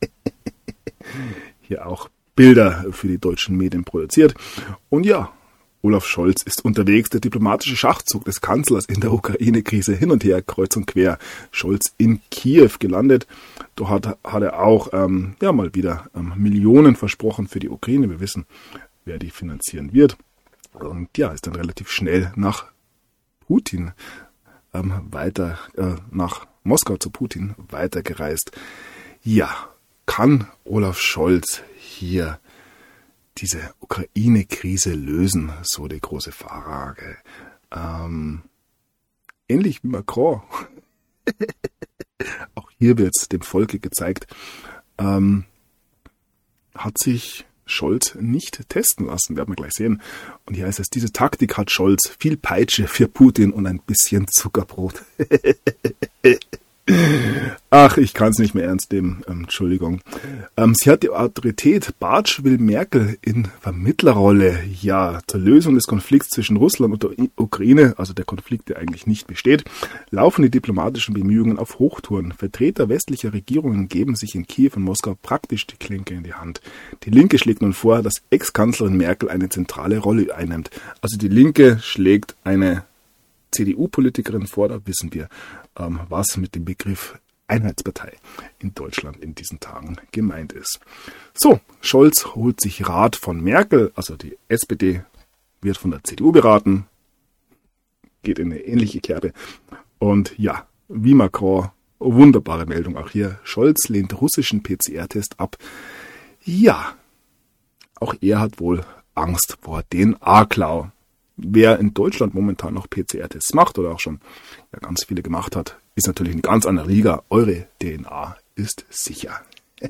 Hier auch Bilder für die deutschen Medien produziert. Und ja, Olaf Scholz ist unterwegs. Der diplomatische Schachzug des Kanzlers in der Ukraine-Krise hin und her, kreuz und quer. Scholz in Kiew gelandet. Dort hat er auch mal wieder Millionen versprochen für die Ukraine. Wir wissen, wer die finanzieren wird. Und ja, ist dann relativ schnell nach Putin nach Moskau zu Putin weitergereist. Ja, kann Olaf Scholz hier diese Ukraine-Krise lösen? So die große Frage. Ähnlich wie Macron. Auch hier wird es dem Volke gezeigt. Hat sich Scholz nicht testen lassen, werden wir gleich sehen. Und hier heißt es, diese Taktik hat Scholz, viel Peitsche für Putin und ein bisschen Zuckerbrot. Ach, ich kann es nicht mehr ernst nehmen. Entschuldigung. Sie hat die Autorität. Bartsch will Merkel in Vermittlerrolle. Ja, zur Lösung des Konflikts zwischen Russland und der Ukraine, also der Konflikt, der eigentlich nicht besteht, laufen die diplomatischen Bemühungen auf Hochtouren. Vertreter westlicher Regierungen geben sich in Kiew und Moskau praktisch die Klinke in die Hand. Die Linke schlägt nun vor, dass Ex-Kanzlerin Merkel eine zentrale Rolle einnimmt. Also die Linke schlägt eine CDU-Politikerin vor, da wissen wir, was mit dem Begriff Einheitspartei in Deutschland in diesen Tagen gemeint ist. So, Scholz holt sich Rat von Merkel, also die SPD wird von der CDU beraten, geht in eine ähnliche Kerbe. Und ja, wie Macron, wunderbare Meldung auch hier, Scholz lehnt russischen PCR-Test ab. Ja, auch er hat wohl Angst vor DNA-Klau. Wer in Deutschland momentan noch PCR-Tests macht oder auch schon ganz viele gemacht hat, ist natürlich eine ganz andere Liga. Eure DNA ist sicher.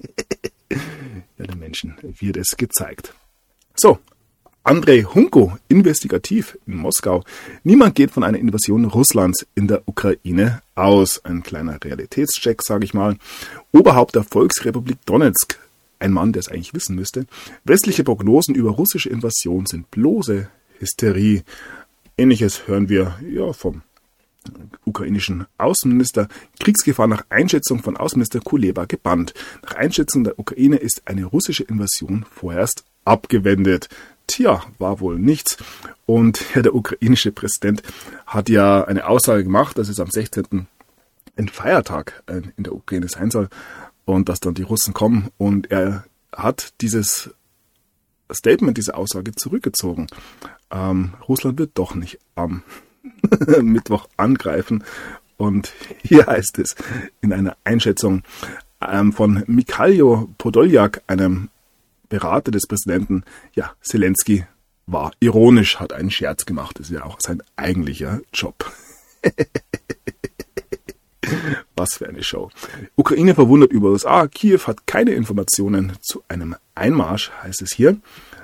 Ja, den Menschen wird es gezeigt. So, Andrei Hunko, investigativ in Moskau. Niemand geht von einer Invasion Russlands in der Ukraine aus. Ein kleiner Realitätscheck, sage ich mal. Oberhaupt der Volksrepublik Donetsk. Ein Mann, der es eigentlich wissen müsste. Westliche Prognosen über russische Invasion sind bloße Hysterie. Ähnliches hören wir vom ukrainischen Außenminister. Kriegsgefahr nach Einschätzung von Außenminister Kuleba gebannt. Nach Einschätzung der Ukraine ist eine russische Invasion vorerst abgewendet. Tja, war wohl nichts. Und der ukrainische Präsident hat ja eine Aussage gemacht, dass es am 16. ein Feiertag in der Ukraine sein soll und dass dann die Russen kommen. Und er hat dieses Statement, diese Aussage zurückgezogen. Russland wird doch nicht am Mittwoch angreifen. Und hier heißt es in einer Einschätzung von Mikhailo Podoljak, einem Berater des Präsidenten, ja, Zelensky war ironisch, hat einen Scherz gemacht. Das ist ja auch sein eigentlicher Job. Was für eine Show. Ukraine verwundert über USA. Kiew hat keine Informationen zu einem Einmarsch, heißt es hier.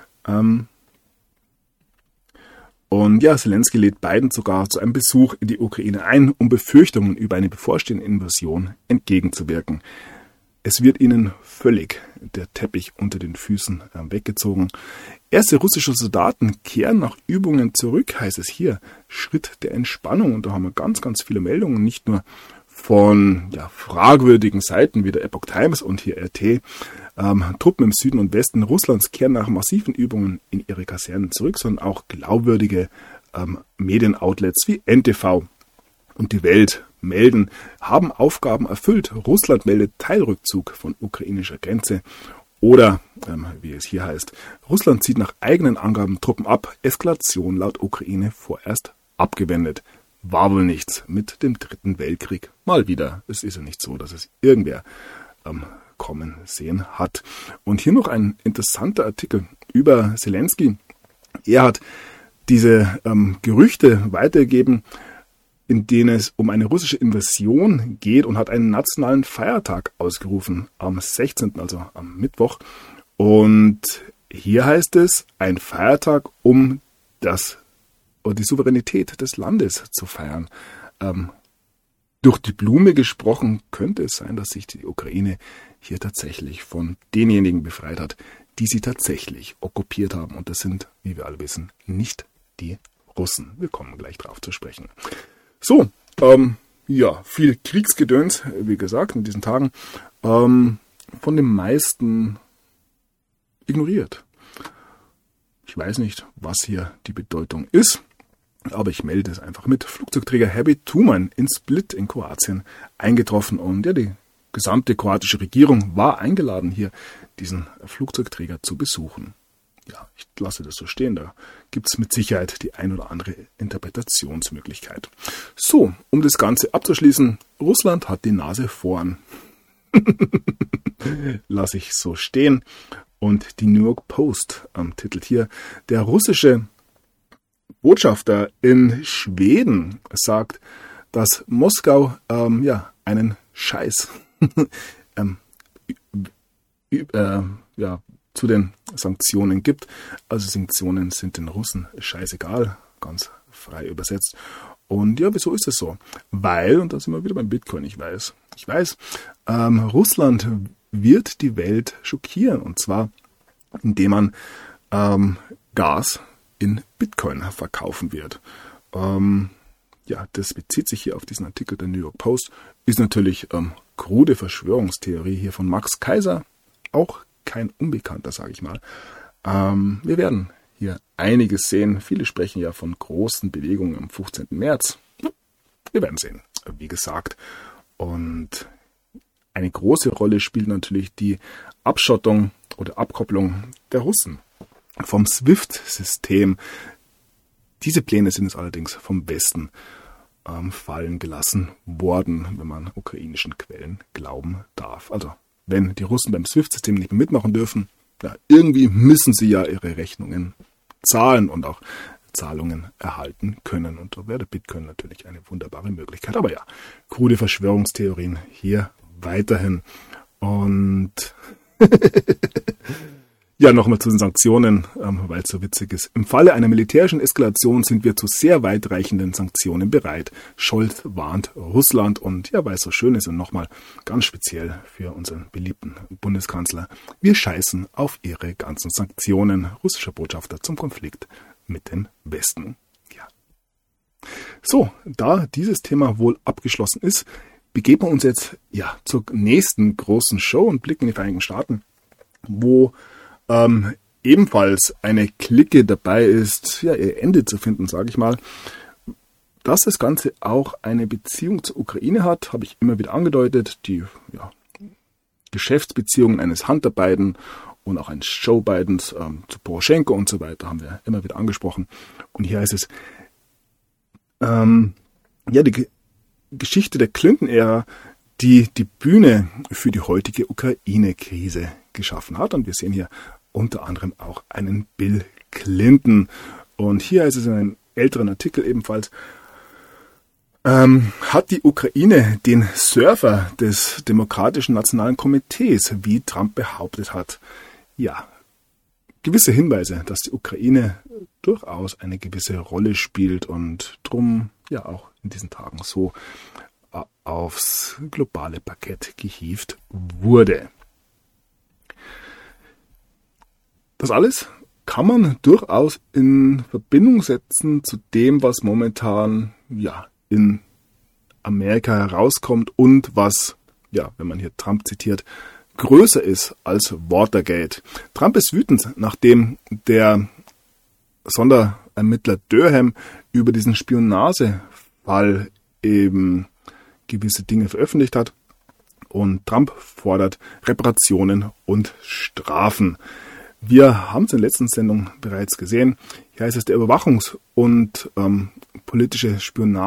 Und ja, Zelensky lädt Biden sogar zu einem Besuch in die Ukraine ein, um Befürchtungen über eine bevorstehende Invasion entgegenzuwirken. Es wird ihnen völlig der Teppich unter den Füßen weggezogen. Erste russische Soldaten kehren nach Übungen zurück, heißt es hier. Schritt der Entspannung. Und da haben wir ganz, ganz viele Meldungen, nicht nur von fragwürdigen Seiten wie der Epoch Times und hier RT. Truppen im Süden und Westen Russlands kehren nach massiven Übungen in ihre Kasernen zurück, sondern auch glaubwürdige Medienoutlets wie NTV und die Welt melden, haben Aufgaben erfüllt. Russland meldet Teilrückzug von ukrainischer Grenze. Oder, wie es hier heißt, Russland zieht nach eigenen Angaben Truppen ab. Eskalation laut Ukraine vorerst abgewendet. War wohl nichts mit dem Dritten Weltkrieg. Mal wieder. Es ist ja nicht so, dass es irgendwer kommen sehen hat. Und hier noch ein interessanter Artikel über Zelensky. Er hat diese Gerüchte weitergegeben, in denen es um eine russische Invasion geht und hat einen nationalen Feiertag ausgerufen am 16., also am Mittwoch. Und hier heißt es, ein Feiertag, um die Souveränität des Landes zu feiern. Durch die Blume gesprochen könnte es sein, dass sich die Ukraine hier tatsächlich von denjenigen befreit hat, die sie tatsächlich okkupiert haben. Und das sind, wie wir alle wissen, nicht die Russen. Wir kommen gleich drauf zu sprechen. So, viel Kriegsgedöns, wie gesagt, in diesen Tagen, von den meisten ignoriert. Ich weiß nicht, was hier die Bedeutung ist, aber ich melde es einfach mit. Flugzeugträger Herbie Tuman in Split in Kroatien eingetroffen und ja, die gesamte kroatische Regierung war eingeladen, hier diesen Flugzeugträger zu besuchen. Ja, ich lasse das so stehen, da gibt es mit Sicherheit die ein oder andere Interpretationsmöglichkeit. So, um das Ganze abzuschließen, Russland hat die Nase vorn. Lasse ich so stehen. Und die New York Post titelt hier, der russische Botschafter in Schweden sagt, dass Moskau einen Scheiß zu den Sanktionen gibt. Also Sanktionen sind den Russen scheißegal, ganz frei übersetzt. Und ja, wieso ist es so? Weil, und da sind wir wieder beim Bitcoin, ich weiß, Russland wird die Welt schockieren. Und zwar, indem man Gas in Bitcoin verkaufen wird. Das bezieht sich hier auf diesen Artikel der New York Post. Ist natürlich krude Verschwörungstheorie hier von Max Kaiser. Auch kein Unbekannter, sage ich mal. Wir werden hier einiges sehen. Viele sprechen ja von großen Bewegungen am 15. März. Wir werden sehen, wie gesagt. Und eine große Rolle spielt natürlich die Abschottung oder Abkopplung der Russen vom SWIFT-System. Diese Pläne sind es allerdings vom Westen fallen gelassen worden, wenn man ukrainischen Quellen glauben darf. Also wenn die Russen beim SWIFT-System nicht mehr mitmachen dürfen, ja, irgendwie müssen sie ja ihre Rechnungen zahlen und auch Zahlungen erhalten können. Und da wäre Bitcoin natürlich eine wunderbare Möglichkeit. Aber ja, krude Verschwörungstheorien hier weiterhin. Und ja, nochmal zu den Sanktionen, weil es so witzig ist. Im Falle einer militärischen Eskalation sind wir zu sehr weitreichenden Sanktionen bereit. Scholz warnt Russland und ja, weil es so schön ist und nochmal ganz speziell für unseren beliebten Bundeskanzler, wir scheißen auf ihre ganzen Sanktionen. Russischer Botschafter zum Konflikt mit dem Westen. Ja. So, da dieses Thema wohl abgeschlossen ist, begeben wir uns jetzt zur nächsten großen Show und blicken in die Vereinigten Staaten, wo ebenfalls eine Clique dabei ist, ihr Ende zu finden, sage ich mal. Dass das Ganze auch eine Beziehung zur Ukraine hat, habe ich immer wieder angedeutet. Die Geschäftsbeziehungen eines Hunter Biden und auch eines Joe Bidens zu Poroschenko und so weiter haben wir immer wieder angesprochen. Und hier heißt es, die Geschichte der Clinton-Ära, die die Bühne für die heutige Ukraine-Krise geschaffen hat. Und wir sehen hier unter anderem auch einen Bill Clinton. Und hier ist es in einem älteren Artikel ebenfalls, hat die Ukraine den Server des Demokratischen Nationalen Komitees, wie Trump behauptet hat. Ja, gewisse Hinweise, dass die Ukraine durchaus eine gewisse Rolle spielt und drum auch in diesen Tagen so aufs globale Parkett gehievt wurde. Das alles kann man durchaus in Verbindung setzen zu dem, was momentan in Amerika herauskommt und was, wenn man hier Trump zitiert, größer ist als Watergate. Trump ist wütend, nachdem der Sonderermittler Durham über diesen Spionagefall eben gewisse Dinge veröffentlicht hat. Und Trump fordert Reparationen und Strafen. Wir haben es in der letzten Sendung bereits gesehen. Hier heißt es, der Überwachungs- und politische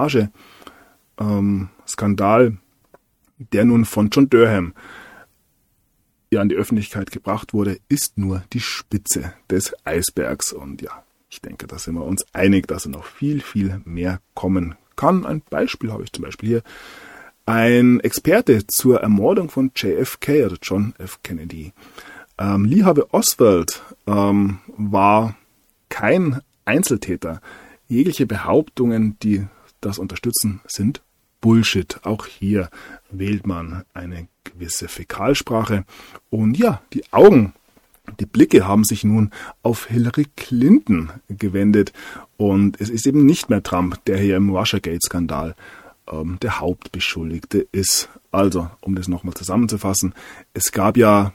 Spionage-Skandal, der nun von John Durham an die Öffentlichkeit gebracht wurde, ist nur die Spitze des Eisbergs. Und ich denke, da sind wir uns einig, dass noch viel, viel mehr kommen kann. Ein Beispiel habe ich zum Beispiel hier. Ein Experte zur Ermordung von JFK, also John F. Kennedy. Lee Harvey Oswald war kein Einzeltäter. Jegliche Behauptungen, die das unterstützen, sind Bullshit. Auch hier wählt man eine gewisse Fäkalsprache. Und die Augen Die Blicke haben sich nun auf Hillary Clinton gewendet und es ist eben nicht mehr Trump, der hier im Russiagate-Skandal der Hauptbeschuldigte ist. Also, um das nochmal zusammenzufassen, es gab ja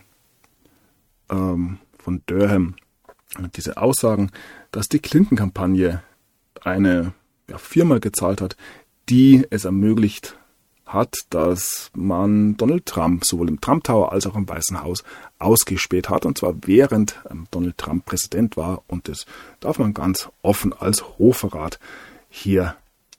von Durham diese Aussagen, dass die Clinton-Kampagne eine Firma gezahlt hat, die es ermöglicht hat, dass man Donald Trump sowohl im Trump Tower als auch im Weißen Haus ausgespäht hat, und zwar während Donald Trump Präsident war, und das darf man ganz offen als Hochverrat hier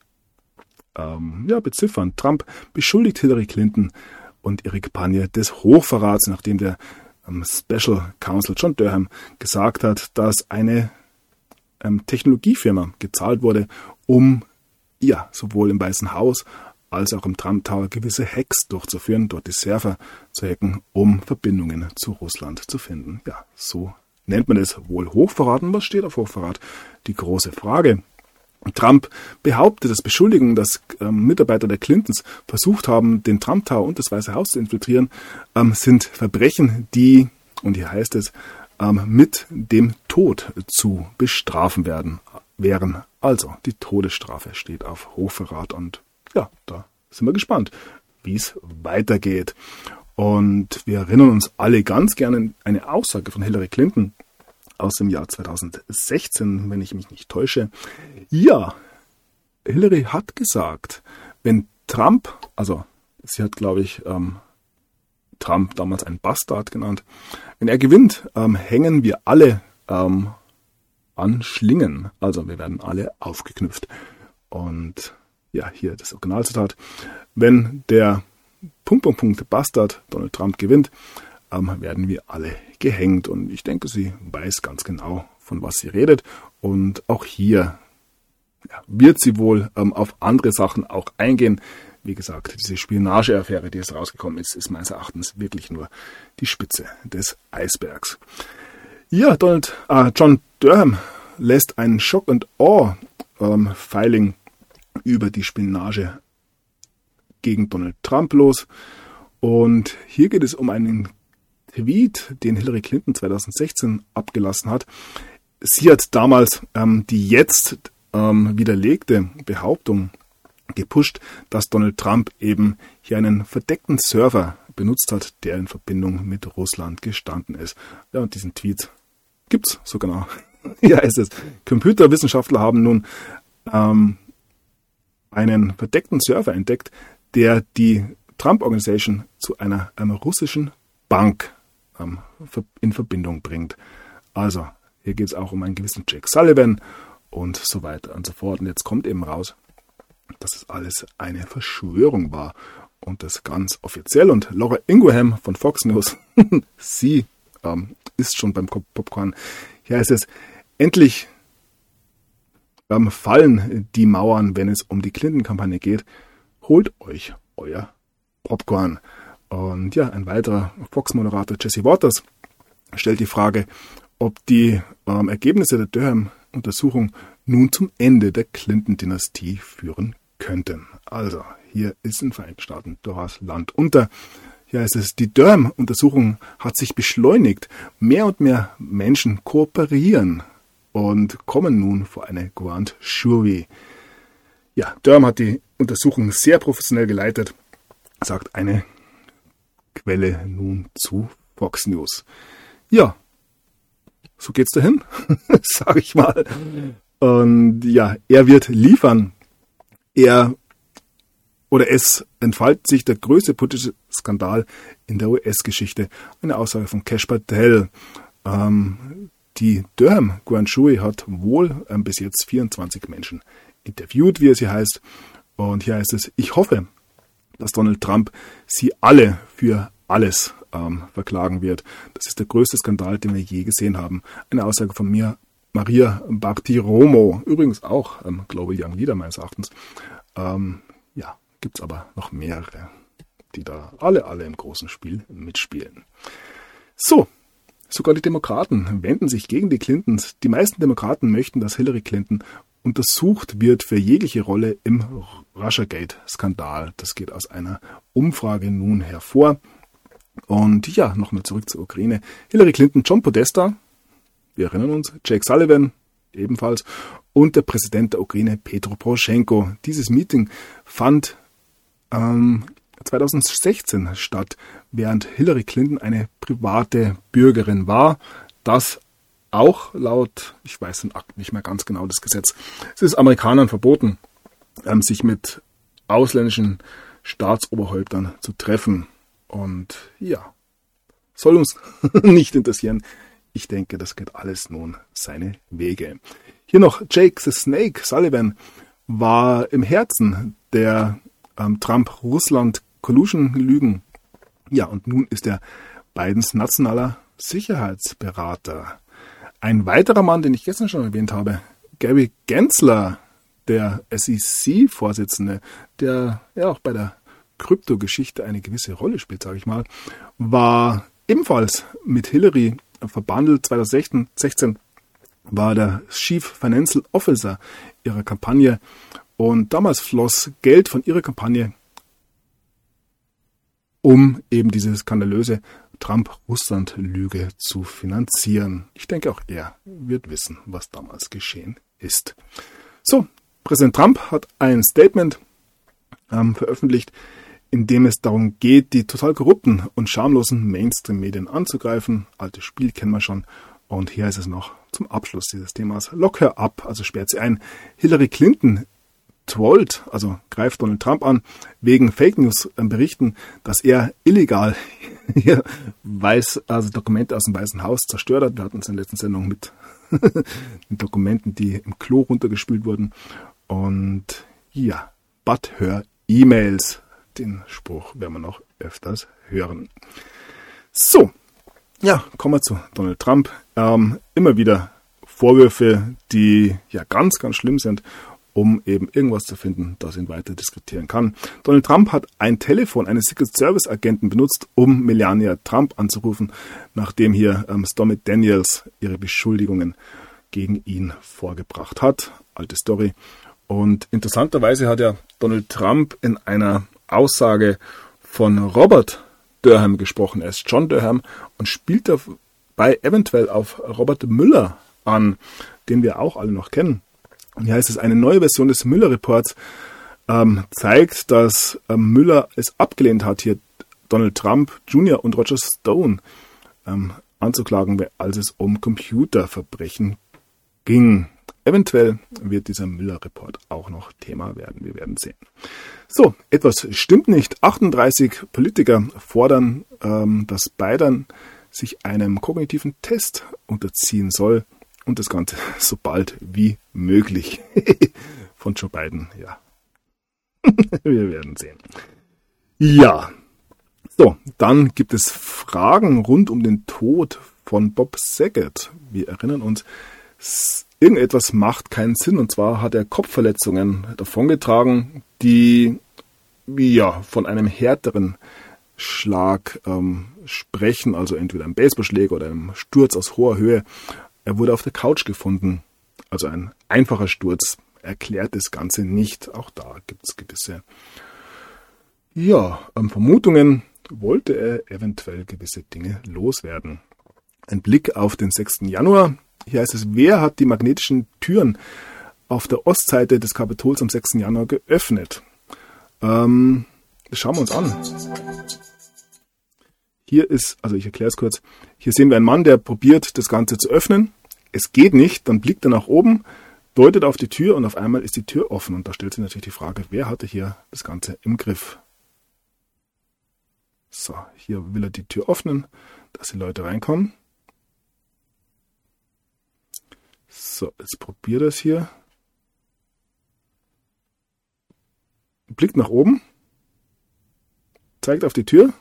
beziffern. Trump beschuldigt Hillary Clinton und ihre Kampagne des Hochverrats, nachdem der Special Counsel John Durham gesagt hat, dass eine Technologiefirma gezahlt wurde, um sowohl im Weißen Haus als auch im Trump Tower gewisse Hacks durchzuführen, dort die Server zu hacken, um Verbindungen zu Russland zu finden. Ja, so nennt man es wohl Hochverrat. Und was steht auf Hochverrat? Die große Frage. Trump behauptet, dass Beschuldigungen, dass Mitarbeiter der Clintons versucht haben, den Trump Tower und das Weiße Haus zu infiltrieren, sind Verbrechen, die, und hier heißt es, mit dem Tod zu bestrafen wären. Also, die Todesstrafe steht auf Hochverrat, und ja, da sind wir gespannt, wie es weitergeht. Und wir erinnern uns alle ganz gerne an eine Aussage von Hillary Clinton aus dem Jahr 2016, wenn ich mich nicht täusche. Ja, Hillary hat gesagt, wenn Trump, also sie hat, glaube ich, Trump damals einen Bastard genannt, wenn er gewinnt, hängen wir alle an Schlingen. Also wir werden alle aufgeknüpft. Und ja, hier das Originalzitat. Wenn der Bastard Donald Trump gewinnt, werden wir alle gehängt. Und ich denke, sie weiß ganz genau, von was sie redet. Und auch hier wird sie wohl auf andere Sachen auch eingehen. Wie gesagt, diese Spionageaffäre, die jetzt rausgekommen ist, ist meines Erachtens wirklich nur die Spitze des Eisbergs. Ja, John Durham lässt ein Shock and Awe Filing über die Spionage gegen Donald Trump los. Und hier geht es um einen Tweet, den Hillary Clinton 2016 abgelassen hat. Sie hat damals die jetzt widerlegte Behauptung gepusht, dass Donald Trump eben hier einen verdeckten Server benutzt hat, der in Verbindung mit Russland gestanden ist. Ja, und diesen Tweet gibt's so genau. Hier heißt es, Computerwissenschaftler haben nun einen verdeckten Server entdeckt, der die Trump Organization zu einer russischen Bank in Verbindung bringt. Also, hier geht es auch um einen gewissen Jake Sullivan und so weiter und so fort. Und jetzt kommt eben raus, dass es alles eine Verschwörung war. Und das ganz offiziell. Und Laura Ingraham von Fox News, sie ist schon beim Popcorn. Hier heißt es, endlich fallen die Mauern, wenn es um die Clinton-Kampagne geht. Holt euch euer Popcorn. Und ja, ein weiterer Fox-Moderator, Jesse Waters, stellt die Frage, ob die Ergebnisse der Durham-Untersuchung nun zum Ende der Clinton-Dynastie führen könnten. Also, hier ist in den Vereinigten Staaten durchaus Land unter. Hier heißt es, die Durham-Untersuchung hat sich beschleunigt. Mehr und mehr Menschen kooperieren und kommen nun vor eine Grand Jury. Ja, Durham hat die Untersuchung sehr professionell geleitet, sagt eine Quelle nun zu Fox News. Ja, so geht's dahin, sage ich mal. Und ja, er wird liefern. Es entfaltet sich der größte politische Skandal in der US-Geschichte. Eine Aussage von Kash Patel. Die Durham Grand Jury hat wohl bis jetzt 24 Menschen interviewt, wie es hier heißt. Und hier heißt es, ich hoffe, dass Donald Trump sie alle für alles verklagen wird. Das ist der größte Skandal, den wir je gesehen haben. Eine Aussage von Maria Bartiromo, übrigens auch Global Young Leader meines Erachtens. Gibt es aber noch mehrere, die da alle im großen Spiel mitspielen. So, sogar die Demokraten wenden sich gegen die Clintons. Die meisten Demokraten möchten, dass Hillary Clinton untersucht wird für jegliche Rolle im Russiagate-Skandal. Das geht aus einer Umfrage nun hervor. Und ja, nochmal zurück zur Ukraine. Hillary Clinton, John Podesta, wir erinnern uns, Jake Sullivan ebenfalls und der Präsident der Ukraine, Petro Poroschenko. Dieses Meeting fand 2016 statt, während Hillary Clinton eine private Bürgerin war. Das auch laut, ich weiß den Akt nicht mehr ganz genau, das Gesetz. Es ist Amerikanern verboten, sich mit ausländischen Staatsoberhäuptern zu treffen. Und ja, soll uns nicht interessieren. Ich denke, das geht alles nun seine Wege. Hier noch Jake the Snake Sullivan war im Herzen der Trump-Russland-Collusion-Lügen. Ja, und nun ist er Bidens nationaler Sicherheitsberater. Ein weiterer Mann, den ich gestern schon erwähnt habe, Gary Gensler, der SEC-Vorsitzende, der ja auch bei der Kryptogeschichte eine gewisse Rolle spielt, sage ich mal, war ebenfalls mit Hillary verbandelt. 2016 war der Chief Financial Officer ihrer Kampagne und damals floss Geld von ihrer Kampagne, um eben diese skandalöse Trump-Russland-Lüge zu finanzieren. Ich denke, auch er wird wissen, was damals geschehen ist. So, Präsident Trump hat ein Statement veröffentlicht, in dem es darum geht, die total korrupten und schamlosen Mainstream-Medien anzugreifen. Altes Spiel kennen wir schon. Und hier ist es noch zum Abschluss dieses Themas. Lock her up, also sperrt sie ein. Hillary Clinton trollt, also greift Donald Trump an, wegen Fake News Berichten, dass er illegal hier Dokumente aus dem Weißen Haus zerstört hat. Wir hatten es in der letzten Sendung mit den Dokumenten, die im Klo runtergespült wurden. Und ja, but her E-Mails. Den Spruch werden wir noch öfters hören. So, ja, kommen wir zu Donald Trump. Immer wieder Vorwürfe, die ja ganz, ganz schlimm sind, um eben irgendwas zu finden, das ihn weiter diskutieren kann. Donald Trump hat ein Telefon eines Secret Service Agenten benutzt, um Melania Trump anzurufen, nachdem hier Stormy Daniels ihre Beschuldigungen gegen ihn vorgebracht hat. Alte Story. Und interessanterweise hat ja Donald Trump in einer Aussage von Robert Durham gesprochen. Er ist John Durham und spielt dabei eventuell auf Robert Mueller an, den wir auch alle noch kennen. Und hier heißt es, eine neue Version des Mueller-Reports zeigt, dass Mueller es abgelehnt hat, hier Donald Trump Jr. und Roger Stone anzuklagen, als es um Computerverbrechen ging. Eventuell wird dieser Mueller-Report auch noch Thema werden. Wir werden sehen. So, etwas stimmt nicht. 38 Politiker fordern, dass Biden sich einem kognitiven Test unterziehen soll und das Ganze so bald wie möglich. Von Joe Biden, ja. Wir werden sehen. Ja, so, dann gibt es Fragen rund um den Tod von Bob Saget. Wir erinnern uns, irgendetwas macht keinen Sinn, und zwar hat er Kopfverletzungen davongetragen, die ja von einem härteren Schlag sprechen, also entweder einem Baseballschläger oder einem Sturz aus hoher Höhe. Er wurde auf der Couch gefunden, also ein einfacher Sturz erklärt das Ganze nicht. Auch da gibt es gewisse Vermutungen, wollte er eventuell gewisse Dinge loswerden. Ein Blick auf den 6. Januar. Hier heißt es, wer hat die magnetischen Türen auf der Ostseite des Kapitols am 6. Januar geöffnet? Das schauen wir uns an. Hier ist, also ich erkläre es kurz, hier sehen wir einen Mann, der probiert, das Ganze zu öffnen. Es geht nicht, dann blickt er nach oben, deutet auf die Tür und auf einmal ist die Tür offen. Und da stellt sich natürlich die Frage, wer hatte hier das Ganze im Griff? So, hier will er die Tür öffnen, dass die Leute reinkommen. So, jetzt probiert er es hier. Blickt nach oben. Zeigt auf die Tür.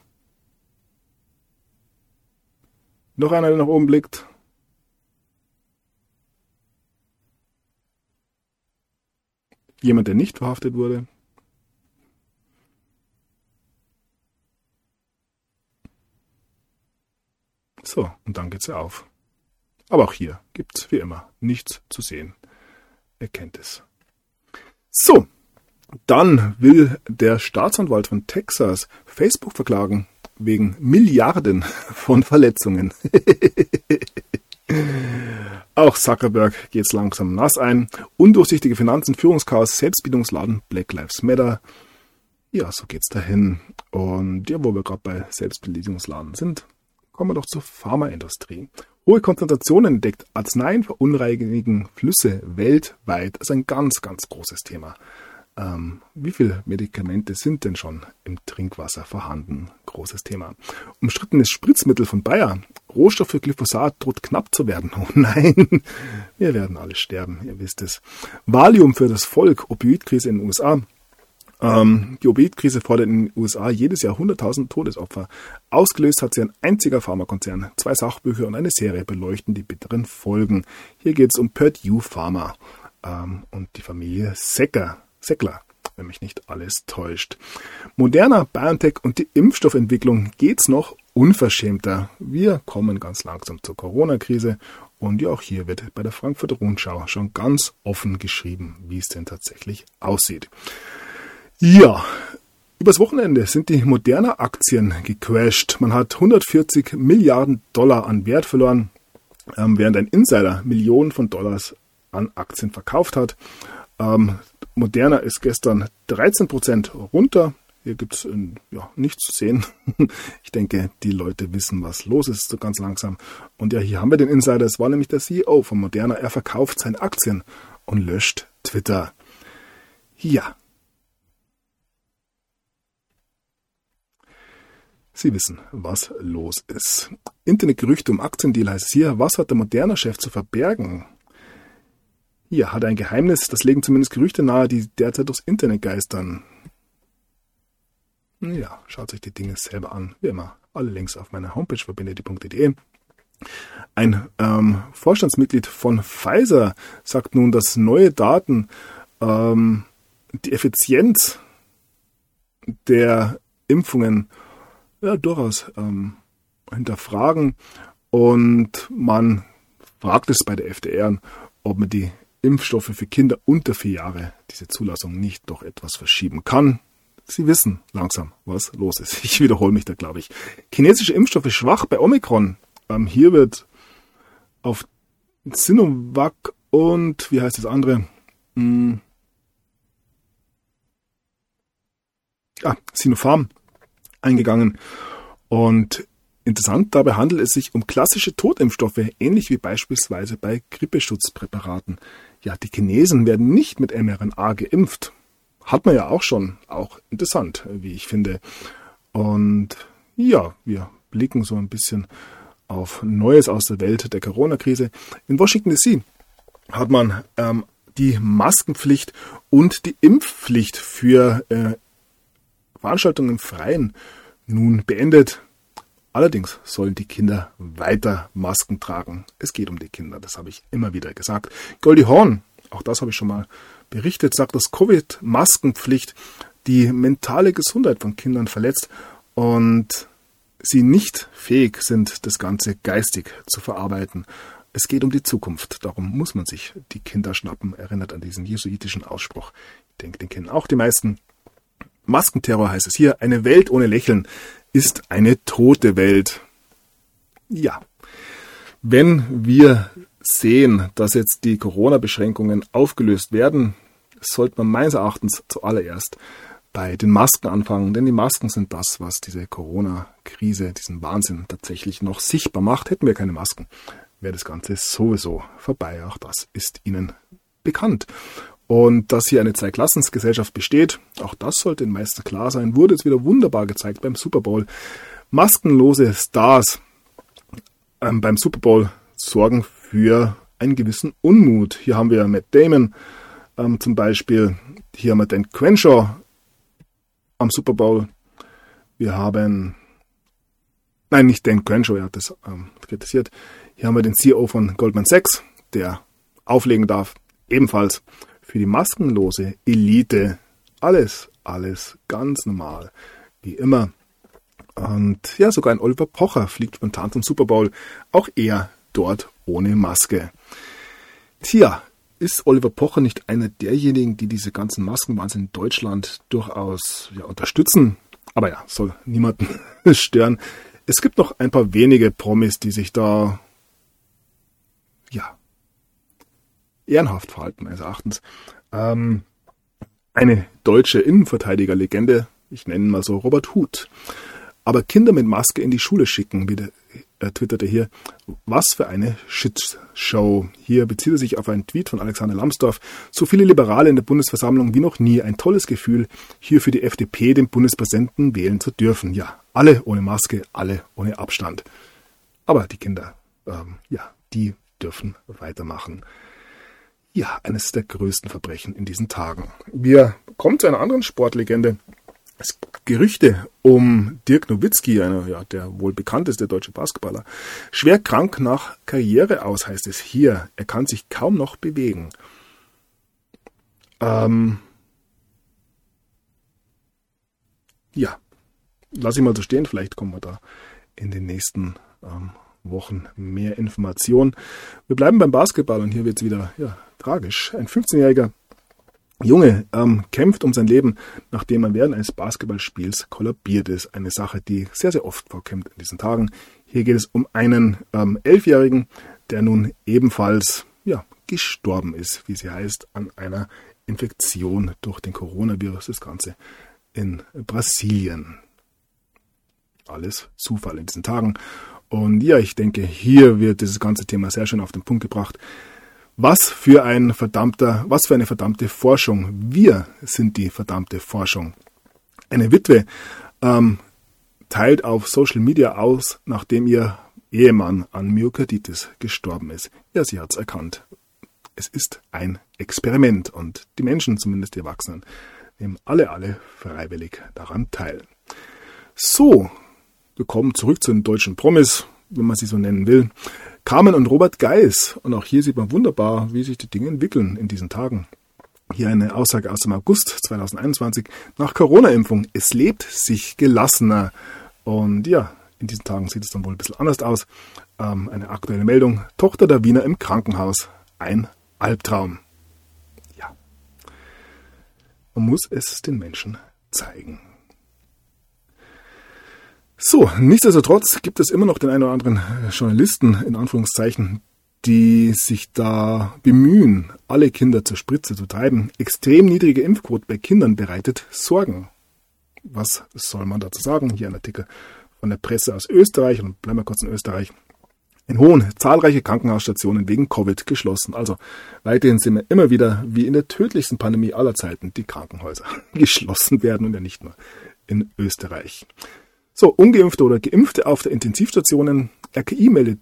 Noch einer, der nach oben blickt. Jemand, der nicht verhaftet wurde. So, und dann geht sie auf. Aber auch hier gibt es wie immer nichts zu sehen. Er kennt es. So, dann will der Staatsanwalt von Texas Facebook verklagen wegen Milliarden von Verletzungen. Auch Zuckerberg geht's langsam nass ein. Undurchsichtige Finanzen, Führungschaos, Selbstbedienungsladen, Black Lives Matter. Ja, so geht's dahin. Und ja, wo wir gerade bei Selbstbedienungsladen sind, kommen wir doch zur Pharmaindustrie. Hohe Konzentrationen entdeckt, Arzneien verunreinigen Flüsse weltweit. Das ist ein ganz, ganz großes Thema. Wie viele Medikamente sind denn schon im Trinkwasser vorhanden? Großes Thema. Umstrittenes Spritzmittel von Bayer. Rohstoff für Glyphosat droht knapp zu werden. Oh nein, wir werden alle sterben, ihr wisst es. Valium für das Volk, Opioidkrise in den USA. Die Opioidkrise fordert in den USA jedes Jahr 100.000 Todesopfer. Ausgelöst hat sie ein einziger Pharmakonzern. 2 Sachbücher und eine Serie beleuchten die bitteren Folgen. Hier geht es um Purdue Pharma und die Familie Sackler, wenn mich nicht alles täuscht. Moderna, BioNTech und die Impfstoffentwicklung geht's noch unverschämter. Wir kommen ganz langsam zur Corona-Krise und ja, auch hier wird bei der Frankfurter Rundschau schon ganz offen geschrieben, wie es denn tatsächlich aussieht. Ja, übers Wochenende sind die Moderna-Aktien gecrashed. Man hat 140 Milliarden Dollar an Wert verloren, während ein Insider Millionen von Dollars an Aktien verkauft hat. Moderna ist gestern 13% runter. Hier gibt es nichts zu sehen. Ich denke, die Leute wissen, was los ist, so ganz langsam. Und ja, hier haben wir den Insider. Es war nämlich der CEO von Moderna. Er verkauft seine Aktien und löscht Twitter. Ja. Sie wissen, was los ist. Internetgerüchte um Aktiendeal heißt es hier. Was hat der Moderna-Chef zu verbergen? Hier hat er ein Geheimnis, das legen zumindest Gerüchte nahe, die derzeit durchs Internet geistern. Ja, schaut sich die Dinge selber an. Wie immer, alle Links auf meiner Homepage verbindet.de. Ein Vorstandsmitglied von Pfizer sagt nun, dass neue Daten die Effizienz der Impfungen durchaus hinterfragen. Und man fragt es bei der FDA, ob man die Impfstoffe für Kinder unter 4 Jahre, diese Zulassung nicht doch etwas verschieben kann. Sie wissen langsam, was los ist. Ich wiederhole mich da, glaube ich. Chinesische Impfstoffe schwach bei Omikron. Hier wird auf Sinovac und, wie heißt das andere? Sinopharm eingegangen. Und interessant, dabei handelt es sich um klassische Totimpfstoffe, ähnlich wie beispielsweise bei Grippeschutzpräparaten. Ja, die Chinesen werden nicht mit mRNA geimpft. Hat man ja auch schon. Auch interessant, wie ich finde. Und ja, wir blicken so ein bisschen auf Neues aus der Welt der Corona-Krise. In Washington D.C. hat man die Maskenpflicht und die Impfpflicht für Veranstaltungen im Freien nun beendet. Allerdings sollen die Kinder weiter Masken tragen. Es geht um die Kinder, das habe ich immer wieder gesagt. Goldie Hawn, auch das habe ich schon mal berichtet, sagt, dass Covid-Maskenpflicht die mentale Gesundheit von Kindern verletzt und sie nicht fähig sind, das Ganze geistig zu verarbeiten. Es geht um die Zukunft, darum muss man sich die Kinder schnappen, erinnert an diesen jesuitischen Ausspruch. Ich denke, den kennen auch die meisten. Maskenterror heißt es hier, eine Welt ohne Lächeln ist eine tote Welt. Ja, wenn wir sehen, dass jetzt die Corona-Beschränkungen aufgelöst werden, sollte man meines Erachtens zuallererst bei den Masken anfangen, denn die Masken sind das, was diese Corona-Krise, diesen Wahnsinn tatsächlich noch sichtbar macht. Hätten wir keine Masken, wäre das Ganze sowieso vorbei. Auch das ist Ihnen bekannt. Und dass hier eine Zweiklassensgesellschaft besteht, auch das sollte den meisten klar sein, wurde jetzt wieder wunderbar gezeigt beim Super Bowl. Maskenlose Stars beim Super Bowl sorgen für einen gewissen Unmut. Hier haben wir Matt Damon zum Beispiel, hier haben wir Dan Crenshaw am Super Bowl. Wir haben, nein, nicht Dan Crenshaw, er hat das kritisiert. Hier haben wir den CEO von Goldman Sachs, der auflegen darf, ebenfalls. Für die maskenlose Elite alles ganz normal, wie immer. Und ja, sogar ein Oliver Pocher fliegt spontan zum Super Bowl, auch er dort ohne Maske. Tja, ist Oliver Pocher nicht einer derjenigen, die diese ganzen Maskenwahnsinn in Deutschland durchaus unterstützen? Aber ja, soll niemanden stören. Es gibt noch ein paar wenige Promis, die sich da ehrenhaft verhalten, meines Erachtens. Eine deutsche Innenverteidigerlegende, ich nenne ihn mal so, Robert Huth. Aber Kinder mit Maske in die Schule schicken, wie twitterte hier, was für eine Shitshow. Hier bezieht er sich auf einen Tweet von Alexander Lambsdorff. So viele Liberale in der Bundesversammlung wie noch nie. Ein tolles Gefühl, hier für die FDP den Bundespräsidenten wählen zu dürfen. Ja, alle ohne Maske, alle ohne Abstand. Aber die Kinder, die dürfen weitermachen. Ja, eines der größten Verbrechen in diesen Tagen. Wir kommen zu einer anderen Sportlegende. Es gibt Gerüchte um Dirk Nowitzki, der wohl bekannteste deutsche Basketballer. Schwer krank nach Karriere aus, heißt es hier. Er kann sich kaum noch bewegen. Lass ich mal so stehen. Vielleicht kommen wir da in den nächsten Wochen mehr Informationen. Wir bleiben beim Basketball und hier wird es wieder tragisch. Ein 15-jähriger Junge kämpft um sein Leben, nachdem er während eines Basketballspiels kollabiert ist. Eine Sache, die sehr, sehr oft vorkommt in diesen Tagen. Hier geht es um einen 11-Jährigen, der nun ebenfalls gestorben ist, wie sie heißt, an einer Infektion durch den Coronavirus. Das Ganze in Brasilien. Alles Zufall in diesen Tagen. Und ich denke, hier wird dieses ganze Thema sehr schön auf den Punkt gebracht. Was für eine verdammte Forschung. Wir sind die verdammte Forschung. Eine Witwe teilt auf Social Media aus, nachdem ihr Ehemann an Myokarditis gestorben ist. Ja, sie hat es erkannt. Es ist ein Experiment und die Menschen, zumindest die Erwachsenen, nehmen alle freiwillig daran teil. So, wir kommen zurück zu den deutschen Promis, wenn man sie so nennen will. Carmen und Robert Geis. Und auch hier sieht man wunderbar, wie sich die Dinge entwickeln in diesen Tagen. Hier eine Aussage aus dem August 2021. Nach Corona-Impfung, es lebt sich gelassener. Und in diesen Tagen sieht es dann wohl ein bisschen anders aus. Eine aktuelle Meldung. Tochter der Wiener im Krankenhaus. Ein Albtraum. Ja. Man muss es den Menschen zeigen. So, nichtsdestotrotz gibt es immer noch den einen oder anderen Journalisten, in Anführungszeichen, die sich da bemühen, alle Kinder zur Spritze zu treiben. Extrem niedrige Impfquote bei Kindern bereitet Sorgen. Was soll man dazu sagen? Hier ein Artikel von der Presse aus Österreich, und bleiben wir kurz in Österreich. In Hohn, zahlreiche Krankenhausstationen wegen Covid geschlossen. Also weiterhin sehen wir immer wieder, wie in der tödlichsten Pandemie aller Zeiten, die Krankenhäuser geschlossen werden und ja nicht nur in Österreich. So, Ungeimpfte oder Geimpfte auf der Intensivstationen. RKI meldet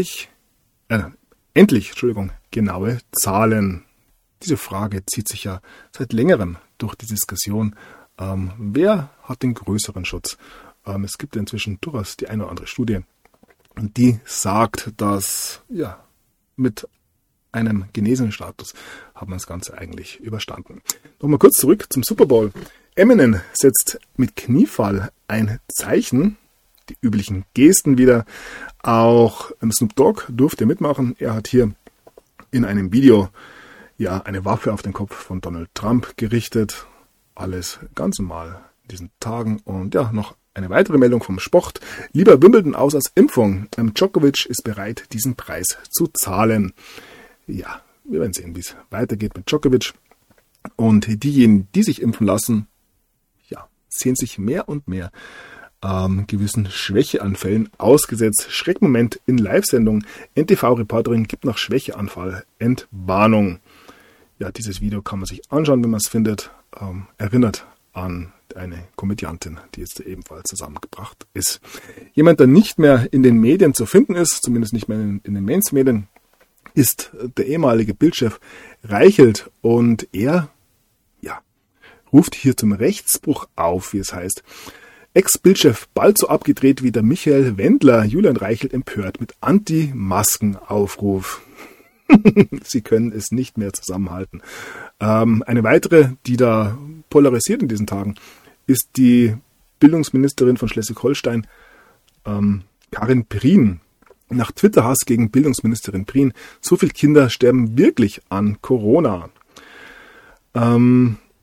endlich genaue Zahlen. Diese Frage zieht sich ja seit längerem durch die Diskussion. Wer hat den größeren Schutz? Es gibt inzwischen durchaus die eine oder andere Studie, die sagt, dass mit einem genesenen Status hat man das Ganze eigentlich überstanden. Nochmal kurz zurück zum Super Bowl. Eminem setzt mit Kniefall ein Zeichen, die üblichen Gesten wieder. Auch Snoop Dogg durfte mitmachen. Er hat hier in einem Video eine Waffe auf den Kopf von Donald Trump gerichtet. Alles ganz normal in diesen Tagen. Und noch eine weitere Meldung vom Sport. Lieber Wimbledon aus als Impfung. Djokovic ist bereit, diesen Preis zu zahlen. Ja, wir werden sehen, wie es weitergeht mit Djokovic. Und diejenigen, die sich impfen lassen, sehen sich mehr und mehr gewissen Schwächeanfällen ausgesetzt. Schreckmoment in Live-Sendung. NTV-Reporterin gibt nach Schwächeanfall Entwarnung. Ja, dieses Video kann man sich anschauen, wenn man es findet. Erinnert an eine Komödiantin, die jetzt ebenfalls zusammengebracht ist. Jemand, der nicht mehr in den Medien zu finden ist, zumindest nicht mehr in den Mainstream-Medien, ist der ehemalige Bildchef Reichelt. Und er ruft hier zum Rechtsbruch auf, wie es heißt. Ex-Bildchef bald so abgedreht wie der Michael Wendler. Julian Reichelt empört mit Anti-Masken-Aufruf. Sie können es nicht mehr zusammenhalten. Eine weitere, die da polarisiert in diesen Tagen, ist die Bildungsministerin von Schleswig-Holstein, Karin Prien. Nach Twitter-Hass gegen Bildungsministerin Prien. So viele Kinder sterben wirklich an Corona.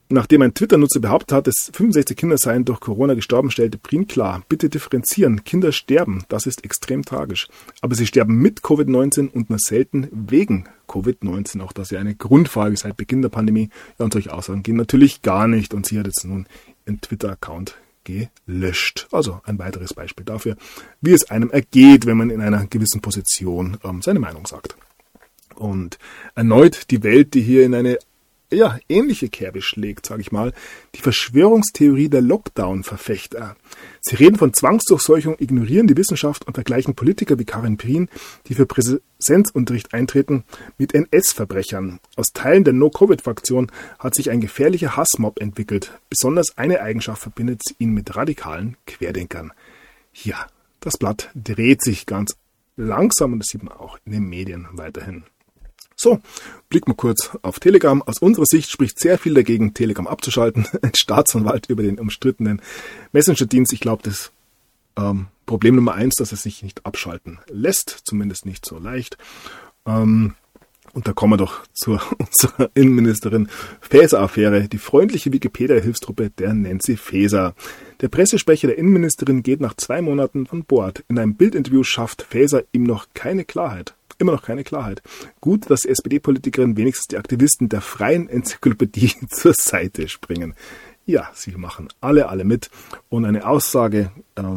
Nachdem ein Twitter-Nutzer behauptet hat, dass 65 Kinder seien durch Corona gestorben, stellte Prien klar, bitte differenzieren, Kinder sterben, das ist extrem tragisch. Aber sie sterben mit Covid-19 und nur selten wegen Covid-19. Auch das ist ja eine Grundfrage seit Beginn der Pandemie. Ja, und solche Aussagen gehen natürlich gar nicht. Und sie hat jetzt nun ihren Twitter-Account gelöscht. Also ein weiteres Beispiel dafür, wie es einem ergeht, wenn man in einer gewissen Position seine Meinung sagt. Und erneut die Welt, die hier in eine ähnliche Kerbe schlägt, sage ich mal, die Verschwörungstheorie der Lockdown-Verfechter. Sie reden von Zwangsdurchseuchung, ignorieren die Wissenschaft und vergleichen Politiker wie Karin Prien, die für Präsenzunterricht eintreten, mit NS-Verbrechern. Aus Teilen der No-Covid-Fraktion hat sich ein gefährlicher Hassmob entwickelt. Besonders eine Eigenschaft verbindet ihn mit radikalen Querdenkern. Ja, das Blatt dreht sich ganz langsam und das sieht man auch in den Medien weiterhin. So, blicken wir kurz auf Telegram. Aus unserer Sicht spricht sehr viel dagegen, Telegram abzuschalten. Ein Staatsanwalt über den umstrittenen Messenger-Dienst. Ich glaube, das Problem Nummer 1, dass es sich nicht abschalten lässt, zumindest nicht so leicht. Und da kommen wir doch zu unserer Innenministerin Faeser-Affäre, die freundliche Wikipedia-Hilfstruppe der Nancy Faeser. Der Pressesprecher der Innenministerin geht nach 2 Monaten von Bord. In einem Bildinterview schafft Faeser ihm noch keine Klarheit. Immer noch keine Klarheit. Gut, dass SPD-Politikerin wenigstens die Aktivisten der freien Enzyklopädie zur Seite springen. Ja, sie machen alle mit. Und eine Aussage,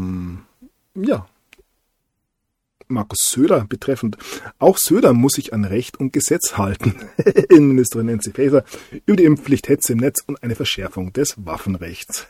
Markus Söder betreffend. Auch Söder muss sich an Recht und Gesetz halten. Innenministerin Nancy Faeser über die Impfpflicht, Hetze im Netz und eine Verschärfung des Waffenrechts.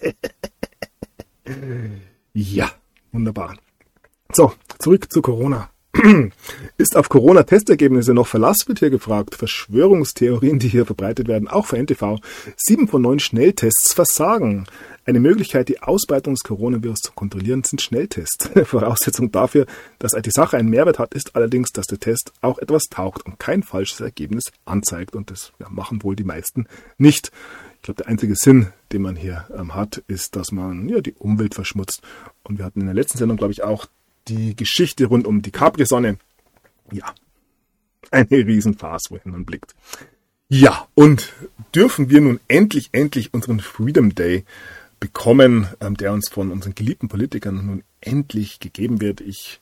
Ja, wunderbar. So, zurück zu Corona. Ist auf Corona-Testergebnisse noch Verlass, wird hier gefragt. Verschwörungstheorien, die hier verbreitet werden, auch für NTV. 7 von 9 Schnelltests versagen. Eine Möglichkeit, die Ausbreitung des Coronavirus zu kontrollieren, sind Schnelltests. Voraussetzung dafür, dass die Sache einen Mehrwert hat, ist allerdings, dass der Test auch etwas taugt und kein falsches Ergebnis anzeigt. Und das machen wohl die meisten nicht. Ich glaube, der einzige Sinn, den man hier hat, ist, dass man die Umwelt verschmutzt. Und wir hatten in der letzten Sendung, glaube ich, auch die Geschichte rund um die Capri-Sonne. Ja, eine Riesenfarce, wohin man blickt. Ja, und dürfen wir nun endlich unseren Freedom Day bekommen, der uns von unseren geliebten Politikern nun endlich gegeben wird. Ich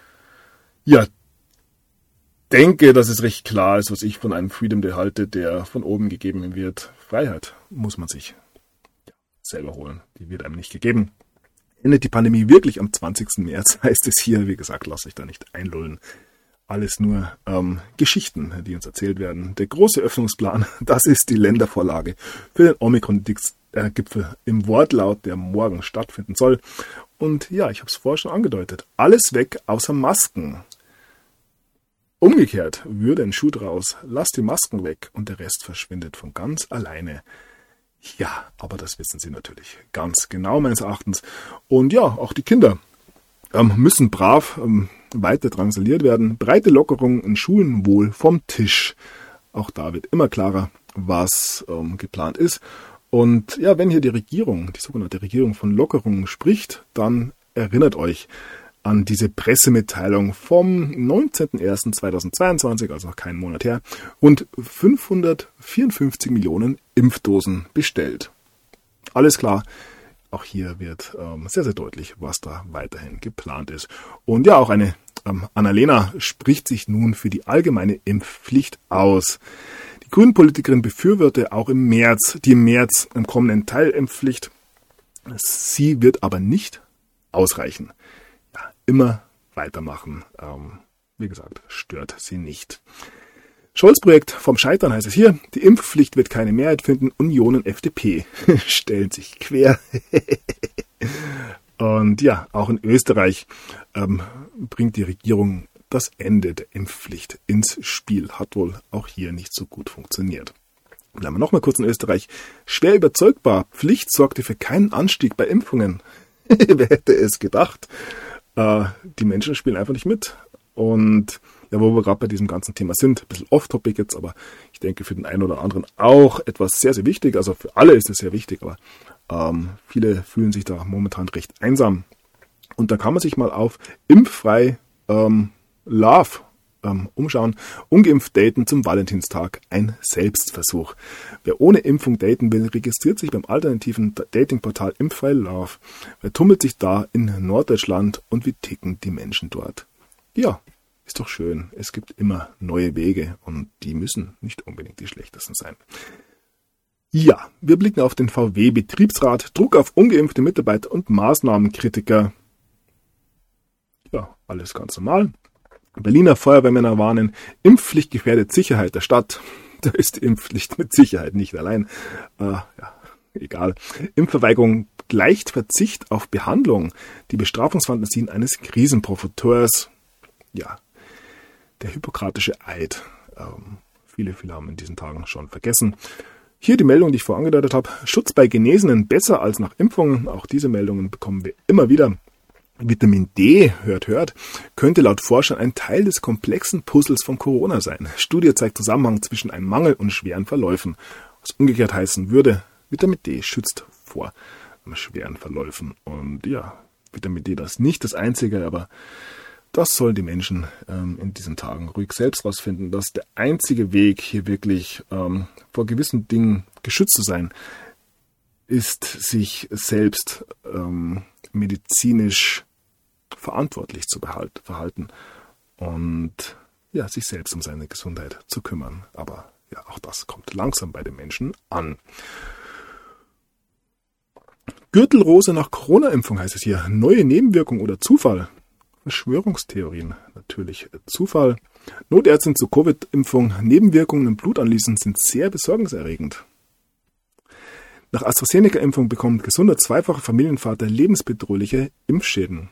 denke, dass es recht klar ist, was ich von einem Freedom Day halte, der von oben gegeben wird. Freiheit muss man sich selber holen. Die wird einem nicht gegeben. Endet die Pandemie wirklich am 20. März, heißt es hier. Wie gesagt, lasst euch da nicht einlullen. Alles nur Geschichten, die uns erzählt werden. Der große Öffnungsplan, das ist die Ländervorlage für den Omikron-Gipfel im Wortlaut, der morgen stattfinden soll. Und ja, ich habe es vorher schon angedeutet. Alles weg außer Masken. Umgekehrt würde ein Schuh draus. Lasst die Masken weg und der Rest verschwindet von ganz alleine. Ja, aber das wissen sie natürlich ganz genau meines Erachtens. Und ja, auch die Kinder müssen brav weiter drangsaliert werden. Breite Lockerungen in Schulen wohl vom Tisch. Auch da wird immer klarer, was geplant ist. Und ja, wenn hier die sogenannte Regierung von Lockerungen spricht, dann erinnert euch an diese Pressemitteilung vom 19.01.2022, also noch keinen Monat her, rund 554 Millionen Impfdosen bestellt. Alles klar, auch hier wird sehr, sehr deutlich, was da weiterhin geplant ist. Und ja, auch eine Annalena spricht sich nun für die allgemeine Impfpflicht aus. Die Grünen-Politikerin befürworte auch im März im kommenden Teilimpfpflicht. Sie wird aber nicht ausreichen. Immer weitermachen. Wie gesagt, stört sie nicht. Scholz-Projekt vom Scheitern heißt es hier. Die Impfpflicht wird keine Mehrheit finden. Union und FDP stellen sich quer. Und ja, auch in Österreich bringt die Regierung das Ende der Impfpflicht ins Spiel. Hat wohl auch hier nicht so gut funktioniert. Bleiben wir nochmal kurz in Österreich. Schwer überzeugbar. Pflicht sorgte für keinen Anstieg bei Impfungen. Wer hätte es gedacht? Die Menschen spielen einfach nicht mit. Und ja, wo wir gerade bei diesem ganzen Thema sind, ein bisschen off-topic jetzt, aber ich denke für den einen oder anderen auch etwas sehr, sehr wichtig. Also für alle ist es sehr wichtig, aber viele fühlen sich da momentan recht einsam. Und da kann man sich mal auf impffrei Love umschauen. Ungeimpft daten zum Valentinstag, ein Selbstversuch. Wer ohne Impfung daten will, registriert sich beim alternativen Datingportal Impfreie Love. Wer tummelt sich da in Norddeutschland und wie ticken die Menschen dort? Ja, ist doch schön. Es gibt immer neue Wege und die müssen nicht unbedingt die schlechtesten sein. Ja, wir blicken auf den VW-Betriebsrat, Druck auf ungeimpfte Mitarbeiter und Maßnahmenkritiker. Ja, alles ganz normal. Berliner Feuerwehrmänner warnen, Impfpflicht gefährdet Sicherheit der Stadt. Da ist die Impfpflicht mit Sicherheit nicht allein. Egal. Impfverweigerung gleicht Verzicht auf Behandlung. Die Bestrafungsfantasien eines Krisenprofiteurs. Ja, der hippokratische Eid. Viele haben in diesen Tagen schon vergessen. Hier die Meldung, die ich vorher angedeutet habe. Schutz bei Genesenen besser als nach Impfungen. Auch diese Meldungen bekommen wir immer wieder. Vitamin D, hört, könnte laut Forschern ein Teil des komplexen Puzzles von Corona sein. Studie zeigt Zusammenhang zwischen einem Mangel und schweren Verläufen. Was umgekehrt heißen würde, Vitamin D schützt vor schweren Verläufen. Und ja, Vitamin D das ist nicht das Einzige, aber das sollen die Menschen in diesen Tagen ruhig selbst rausfinden, dass der einzige Weg, hier wirklich vor gewissen Dingen geschützt zu sein, ist, sich selbst medizinisch verantwortlich zu verhalten und ja, sich selbst um seine Gesundheit zu kümmern. Aber ja, auch das kommt langsam bei den Menschen an. Gürtelrose nach Corona-Impfung heißt es hier. Neue Nebenwirkung oder Zufall? Verschwörungstheorien, natürlich Zufall. Notärztin zur Covid-Impfung. Nebenwirkungen im Blutanließen sind sehr besorgniserregend. Nach AstraZeneca-Impfung bekommt gesunder zweifacher Familienvater lebensbedrohliche Impfschäden.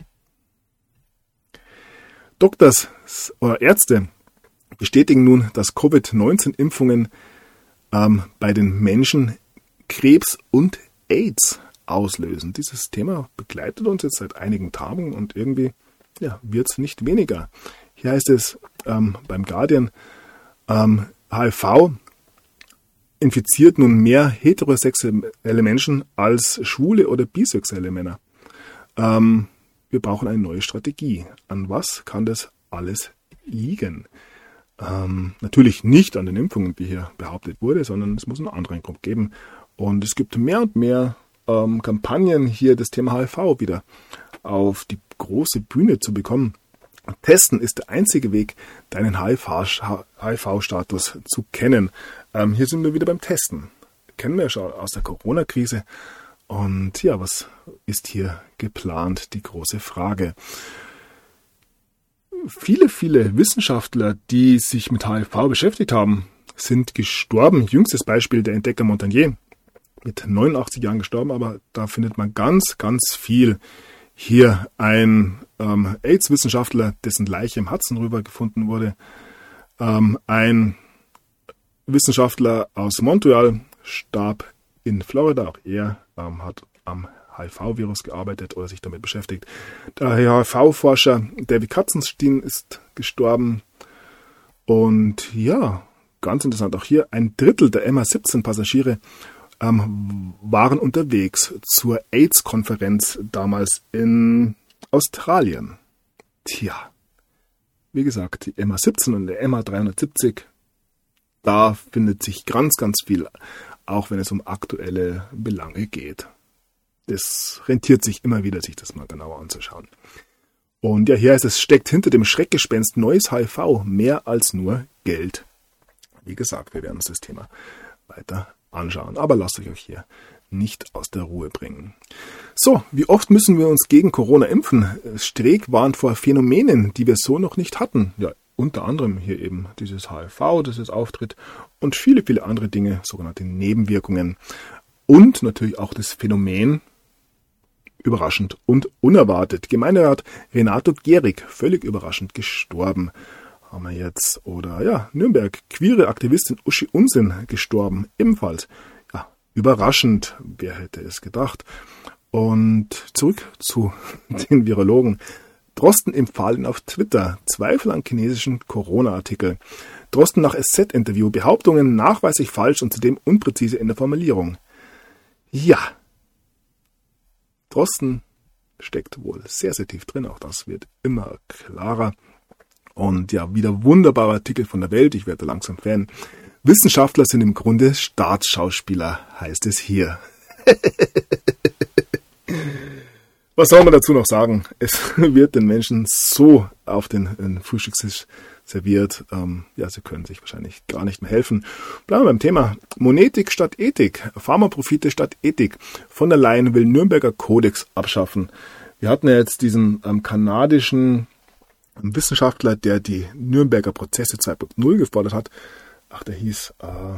Doktors oder Ärzte bestätigen nun, dass Covid-19-Impfungen bei den Menschen Krebs und AIDS auslösen. Dieses Thema begleitet uns jetzt seit einigen Tagen und irgendwie wird es nicht weniger. Hier heißt es beim Guardian, HIV infiziert nun mehr heterosexuelle Menschen als schwule oder bisexuelle Männer. Wir brauchen eine neue Strategie. An was kann das alles liegen? Natürlich nicht an den Impfungen, wie hier behauptet wurde, sondern es muss einen anderen Grund geben. Und es gibt mehr und mehr Kampagnen, hier das Thema HIV wieder auf die große Bühne zu bekommen. Testen ist der einzige Weg, deinen HIV-Status zu kennen. Hier sind wir wieder beim Testen. Kennen wir ja schon aus der Corona-Krise. Und ja, was ist hier geplant? Die große Frage. Viele Wissenschaftler, die sich mit HIV beschäftigt haben, sind gestorben. Jüngstes Beispiel der Entdecker Montagnier, mit 89 Jahren gestorben, aber da findet man ganz viel. Hier ein AIDS-Wissenschaftler, dessen Leiche im Hudson River gefunden wurde. Ein Wissenschaftler aus Montreal starb in Florida. Auch er hat am HIV-Virus gearbeitet oder sich damit beschäftigt. Der HIV-Forscher David Katzenstein ist gestorben. Und ja, ganz interessant auch hier, ein Drittel der MH17-Passagiere waren unterwegs zur AIDS-Konferenz damals in Australien. Tja, wie gesagt, die MH17 und der MH370, da findet sich ganz viel, auch wenn es um aktuelle Belange geht. Das rentiert sich immer wieder, sich das mal genauer anzuschauen. Und ja, hier heißt es, steckt hinter dem Schreckgespenst neues HIV mehr als nur Geld. Wie gesagt, wir werden uns das Thema weiter anschauen. Aber lasst euch hier nicht aus der Ruhe bringen. So, wie oft müssen wir uns gegen Corona impfen? Streeck warnt vor Phänomenen, die wir so noch nicht hatten. Ja, unter anderem hier eben dieses HIV, das jetzt auftritt und viele andere Dinge, sogenannte Nebenwirkungen. Und natürlich auch das Phänomen, überraschend und unerwartet. Gemeinderat Renato Gehrig, völlig überraschend gestorben. Haben wir jetzt. Oder ja, Nürnberg, queere Aktivistin Uschi Unsinn gestorben. Ebenfalls. Ja, überraschend. Wer hätte es gedacht? Und zurück zu den Virologen. Drosten empfahlen auf Twitter. Zweifel an chinesischen Corona-Artikel. Drosten nach SZ-Interview. Behauptungen nachweislich falsch und zudem unpräzise in der Formulierung. Ja. Drosten steckt wohl sehr tief drin. Auch das wird immer klarer. Und ja, wieder wunderbarer Artikel von der Welt, ich werde langsam Fan. Wissenschaftler sind im Grunde Staatsschauspieler, heißt es hier. Was soll man dazu noch sagen? Es wird den Menschen so auf den Frühstückstisch serviert. Sie können sich wahrscheinlich gar nicht mehr helfen. Bleiben wir beim Thema. Monetik statt Ethik. Pharmaprofite statt Ethik. Von der Leyen will Nürnberger Kodex abschaffen. Wir hatten ja jetzt diesen kanadischen Wissenschaftler, der die Nürnberger Prozesse 2.0 gefordert hat. Der hieß...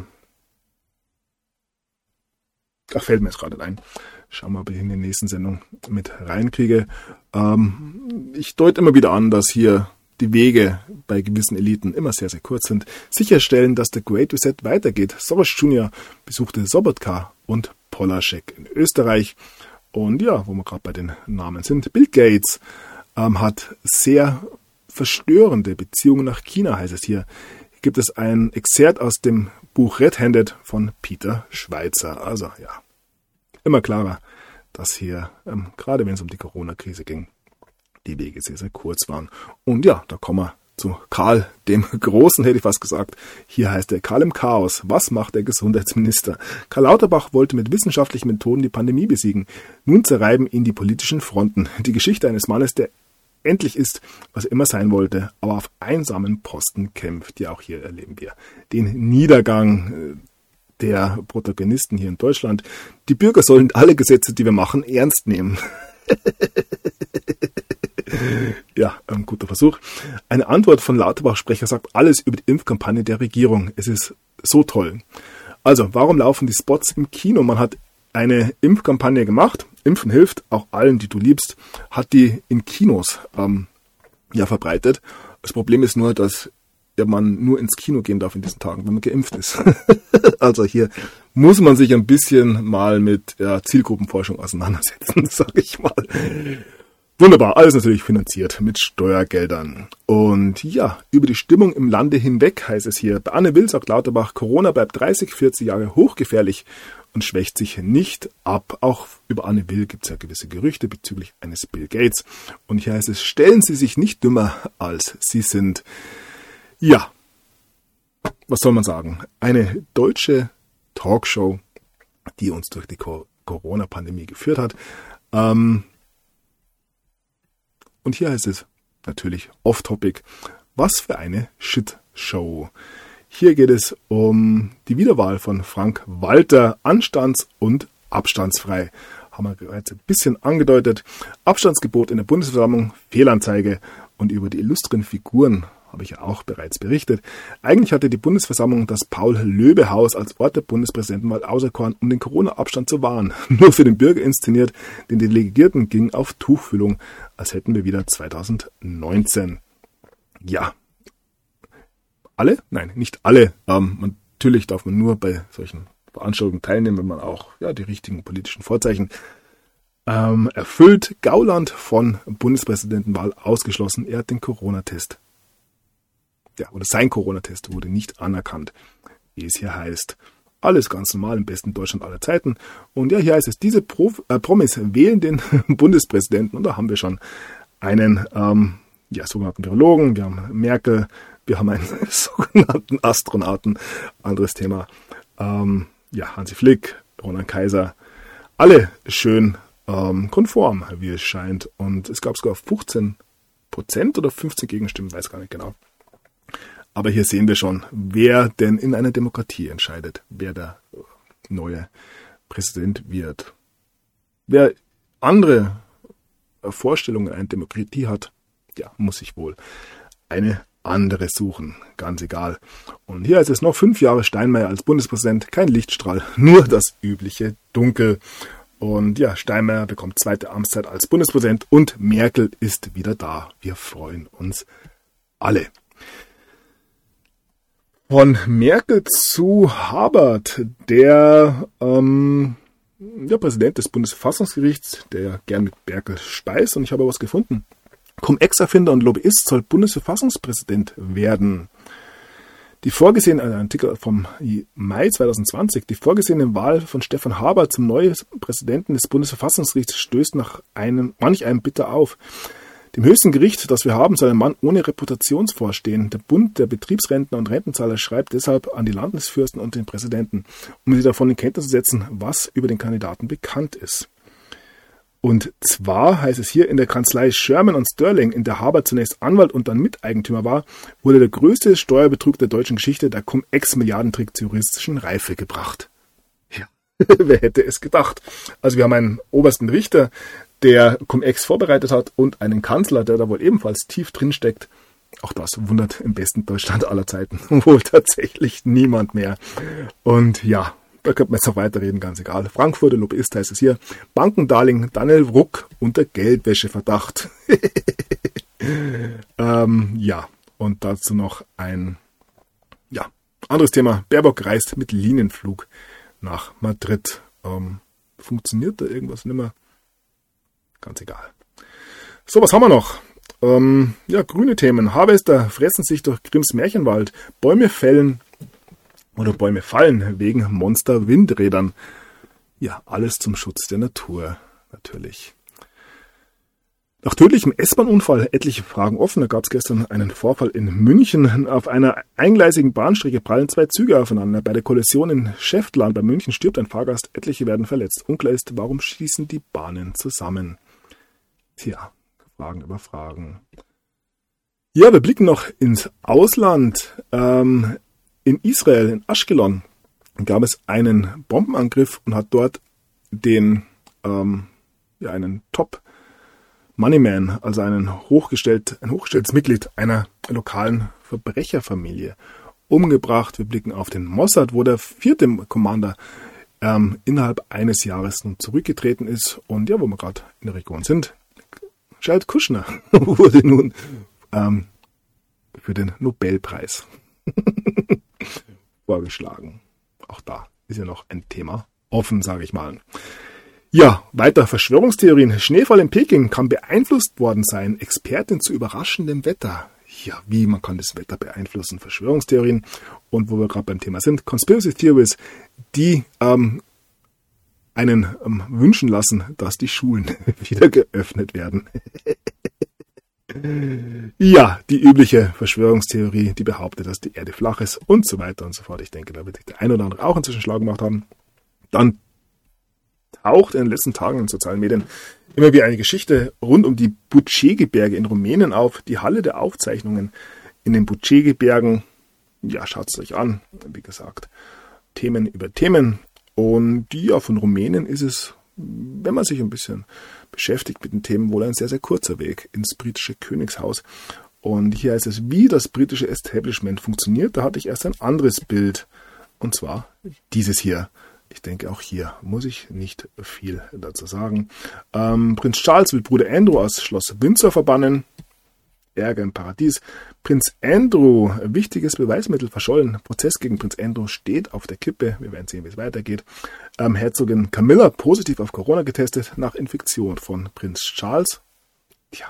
fällt mir jetzt gerade ein. Schauen wir mal, ob ich in der nächsten Sendung mit reinkriege. Ich deute immer wieder an, dass hier die Wege bei gewissen Eliten immer sehr, sehr kurz sind. Sicherstellen, dass der Great Reset weitergeht. Soros Jr. besuchte Sobotka und Polaschek in Österreich. Und ja, wo wir gerade bei den Namen sind, Bill Gates hat sehr verstörende Beziehungen nach China, heißt es hier. Hier gibt es ein Exzert aus dem Buch Red-Handed von Peter Schweizer. Also ja, immer klarer, dass hier, gerade wenn es um die Corona-Krise ging, die Wege sehr, sehr kurz waren. Und ja, da kommen wir zu Karl, dem Großen, hätte ich fast gesagt. Hier heißt er Karl im Chaos. Was macht der Gesundheitsminister? Karl Lauterbach wollte mit wissenschaftlichen Methoden die Pandemie besiegen. Nun zerreiben ihn die politischen Fronten. Die Geschichte eines Mannes, der endlich ist, was er immer sein wollte, aber auf einsamen Posten kämpft. Ja, auch hier erleben wir den Niedergang der Protagonisten hier in Deutschland. Die Bürger sollen alle Gesetze, die wir machen, ernst nehmen. Ja, ein guter Versuch. Eine Antwort von Lauterbach-Sprecher sagt alles über die Impfkampagne der Regierung. Es ist so toll. Also, warum laufen die Spots im Kino? Man hat eine Impfkampagne gemacht. Impfen hilft, auch allen, die du liebst, hat die in Kinos verbreitet. Das Problem ist nur, dass man nur ins Kino gehen darf in diesen Tagen, wenn man geimpft ist. Also hier muss man sich ein bisschen mal mit Zielgruppenforschung auseinandersetzen, sage ich mal. Wunderbar, alles natürlich finanziert mit Steuergeldern. Und ja, über die Stimmung im Lande hinweg heißt es hier. Bei Anne Will sagt Lauterbach, Corona bleibt 30, 40 Jahre hochgefährlich und schwächt sich nicht ab. Auch über Anne Will gibt es ja gewisse Gerüchte bezüglich eines Bill Gates. Und hier heißt es, stellen Sie sich nicht dümmer, als Sie sind. Ja, was soll man sagen? Eine deutsche Talkshow, die uns durch die Corona-Pandemie geführt hat. Und hier heißt es natürlich off-topic, was für eine Shit-Show. Hier geht es um die Wiederwahl von Frank Walter, anstands- und abstandsfrei. Haben wir bereits ein bisschen angedeutet. Abstandsgebot in der Bundesversammlung, Fehlanzeige und über die illustren Figuren habe ich ja auch bereits berichtet. Eigentlich hatte die Bundesversammlung das Paul-Löbe-Haus als Ort der Bundespräsidentenwahl auserkoren, um den Corona-Abstand zu wahren. Nur für den Bürger inszeniert, den Delegierten ging auf Tuchfühlung, als hätten wir wieder 2019. Ja. Alle? Nein, nicht alle. Natürlich darf man nur bei solchen Veranstaltungen teilnehmen, wenn man auch die richtigen politischen Vorzeichen erfüllt. Gauland von Bundespräsidentenwahl ausgeschlossen. Er hat den Corona-Test oder sein Corona-Test wurde nicht anerkannt, wie es hier heißt. Alles ganz normal, im besten Deutschland aller Zeiten. Und ja, hier heißt es, diese Promis wählen den Bundespräsidenten. Und da haben wir schon einen sogenannten Virologen, wir haben Merkel, wir haben einen sogenannten Astronauten, anderes Thema. Hansi Flick, Roland Kaiser, alle schön konform, wie es scheint. Und es gab sogar 15% oder 15 Gegenstimmen, weiß gar nicht genau. Aber hier sehen wir schon, wer denn in einer Demokratie entscheidet, wer der neue Präsident wird. Wer andere Vorstellungen in einer Demokratie hat, muss sich wohl eine andere suchen. Ganz egal. Und hier ist es noch 5 Jahre Steinmeier als Bundespräsident, kein Lichtstrahl, nur das übliche Dunkel. Und Steinmeier bekommt 2. Amtszeit als Bundespräsident und Merkel ist wieder da. Wir freuen uns alle. Von Merkel zu Habert, der Präsident des Bundesverfassungsgerichts, der gern mit Merkel speist, und ich habe was gefunden. Cum-Ex-Erfinder und Lobbyist soll Bundesverfassungspräsident werden. Die vorgesehene, ein Artikel vom Mai 2020, die vorgesehene Wahl von Stefan Habert zum neuen Präsidenten des Bundesverfassungsgerichts stößt nach manch einem bitter auf. Dem höchsten Gericht, das wir haben, soll ein Mann ohne Reputation vorstehen. Der Bund der Betriebsrentner und Rentenzahler schreibt deshalb an die Landesfürsten und den Präsidenten, um sie davon in Kenntnis zu setzen, was über den Kandidaten bekannt ist. Und zwar heißt es hier, in der Kanzlei Sherman und Sterling, in der Haber zunächst Anwalt und dann Miteigentümer war, wurde der größte Steuerbetrug der deutschen Geschichte, der Cum-Ex-Milliardentrick, zur juristischen Reife gebracht. Ja, wer hätte es gedacht? Also wir haben einen obersten Richter, der Cum-Ex vorbereitet hat, und einen Kanzler, der da wohl ebenfalls tief drin steckt. Auch das wundert im besten Deutschland aller Zeiten wohl tatsächlich niemand mehr. Und ja, da könnte man jetzt noch weiterreden, ganz egal. Frankfurter Lobbyist heißt es hier. Bankendarling Daniel Ruck unter Geldwäscheverdacht. Ja, und dazu noch ein anderes Thema. Baerbock reist mit Linienflug nach Madrid. Funktioniert da irgendwas nimmer? Ganz egal. So, was haben wir noch? Grüne Themen. Harvester fressen sich durch Grimms Märchenwald. Bäume fallen wegen Monster-Windrädern. Ja, alles zum Schutz der Natur, natürlich. Nach tödlichem S-Bahn-Unfall, etliche Fragen offen. Da gab es gestern einen Vorfall in München. Auf einer eingleisigen Bahnstrecke prallen 2 Züge aufeinander. Bei der Kollision in Schäftlarn bei München stirbt ein Fahrgast, etliche werden verletzt. Unklar ist, warum schießen die Bahnen zusammen? Tja, Fragen über Fragen. Ja, wir blicken noch ins Ausland. In Israel, in Ashkelon, gab es einen Bombenangriff und hat dort einen Top-Moneyman, also ein hochgestelltes Mitglied einer lokalen Verbrecherfamilie umgebracht. Wir blicken auf den Mossad, wo der 4. Commander innerhalb eines Jahres nun zurückgetreten ist. Und ja, wo wir gerade in der Region sind, Jared Kushner wurde nun für den Nobelpreis vorgeschlagen. Auch da ist ja noch ein Thema offen, sage ich mal. Ja, weiter Verschwörungstheorien. Schneefall in Peking kann beeinflusst worden sein. Expertin zu überraschendem Wetter. Ja, wie man kann das Wetter beeinflussen? Verschwörungstheorien. Und wo wir gerade beim Thema sind, Conspiracy Theories, die einen wünschen lassen, dass die Schulen wieder geöffnet werden. Ja, die übliche Verschwörungstheorie, die behauptet, dass die Erde flach ist und so weiter und so fort. Ich denke, da wird sich der ein oder andere auch inzwischen schlau gemacht haben. Dann taucht in den letzten Tagen in den sozialen Medien immer wieder eine Geschichte rund um die Bucegi-Berge in Rumänien auf. Die Halle der Aufzeichnungen in den Bucegi-Bergen. Ja, schaut es euch an. Wie gesagt, Themen über Themen. Und ja, von Rumänien ist es, wenn man sich ein bisschen beschäftigt mit den Themen, wohl ein sehr, sehr kurzer Weg ins britische Königshaus. Und hier heißt es, wie das britische Establishment funktioniert. Da hatte ich erst ein anderes Bild. Und zwar dieses hier. Ich denke, auch hier muss ich nicht viel dazu sagen. Prinz Charles will Bruder Andrew aus Schloss Windsor verbannen. Ärger im Paradies. Prinz Andrew, wichtiges Beweismittel verschollen. Prozess gegen Prinz Andrew steht auf der Kippe. Wir werden sehen, wie es weitergeht. Herzogin Camilla positiv auf Corona getestet nach Infektion von Prinz Charles. Tja.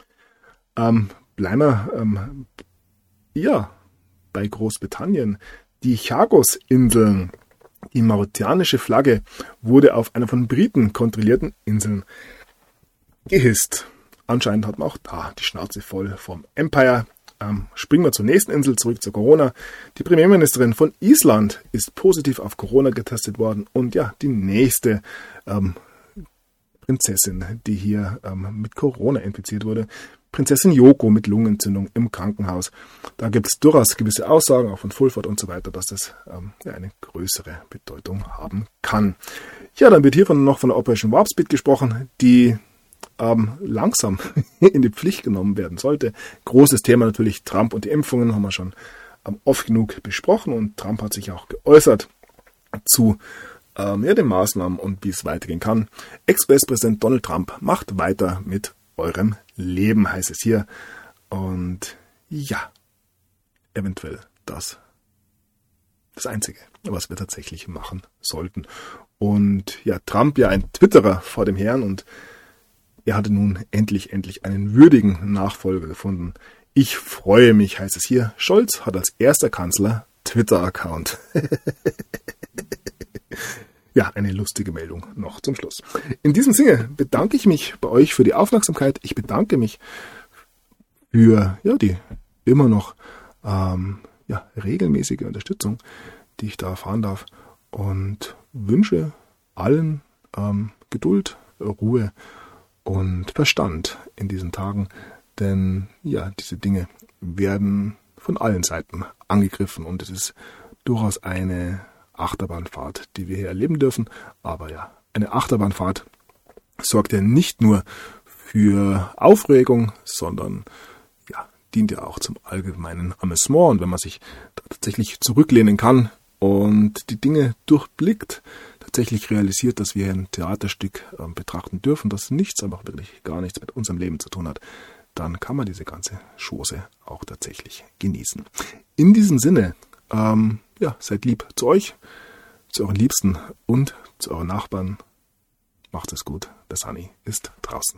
Bleiben wir bei Großbritannien. Die Chagos-Inseln. Die mauritianische Flagge wurde auf einer von Briten kontrollierten Inseln gehisst. Anscheinend hat man auch da die Schnauze voll vom Empire. Springen wir zur nächsten Insel, zurück zu Corona. Die Premierministerin von Island ist positiv auf Corona getestet worden. Und ja, die nächste Prinzessin, die hier mit Corona infiziert wurde. Prinzessin Yoko mit Lungenentzündung im Krankenhaus. Da gibt es durchaus gewisse Aussagen, auch von Fulford und so weiter, dass das eine größere Bedeutung haben kann. Ja, dann wird hier noch von der Operation Warp Speed gesprochen, die langsam in die Pflicht genommen werden sollte. Großes Thema natürlich Trump und die Impfungen, haben wir schon oft genug besprochen, und Trump hat sich auch geäußert zu den Maßnahmen und wie es weitergehen kann. Ex-US-Präsident Donald Trump macht weiter mit eurem Leben, heißt es hier. Und ja, eventuell das Einzige, was wir tatsächlich machen sollten. Und ja, Trump ja ein Twitterer vor dem Herrn, und er hatte nun endlich einen würdigen Nachfolger gefunden. Ich freue mich, heißt es hier. Scholz hat als erster Kanzler Twitter-Account. ja, eine lustige Meldung noch zum Schluss. In diesem Sinne bedanke ich mich bei euch für die Aufmerksamkeit. Ich bedanke mich für die immer noch regelmäßige Unterstützung, die ich da erfahren darf, und wünsche allen Geduld, Ruhe und Verstand in diesen Tagen, denn diese Dinge werden von allen Seiten angegriffen und es ist durchaus eine Achterbahnfahrt, die wir hier erleben dürfen. Aber eine Achterbahnfahrt sorgt ja nicht nur für Aufregung, sondern dient ja auch zum allgemeinen Amüsement. Und wenn man sich da tatsächlich zurücklehnen kann und die Dinge durchblickt, tatsächlich realisiert, dass wir ein Theaterstück betrachten dürfen, das nichts, aber auch wirklich gar nichts mit unserem Leben zu tun hat, dann kann man diese ganze Chose auch tatsächlich genießen. In diesem Sinne, seid lieb zu euch, zu euren Liebsten und zu euren Nachbarn. Macht es gut. Der Sunny ist draußen.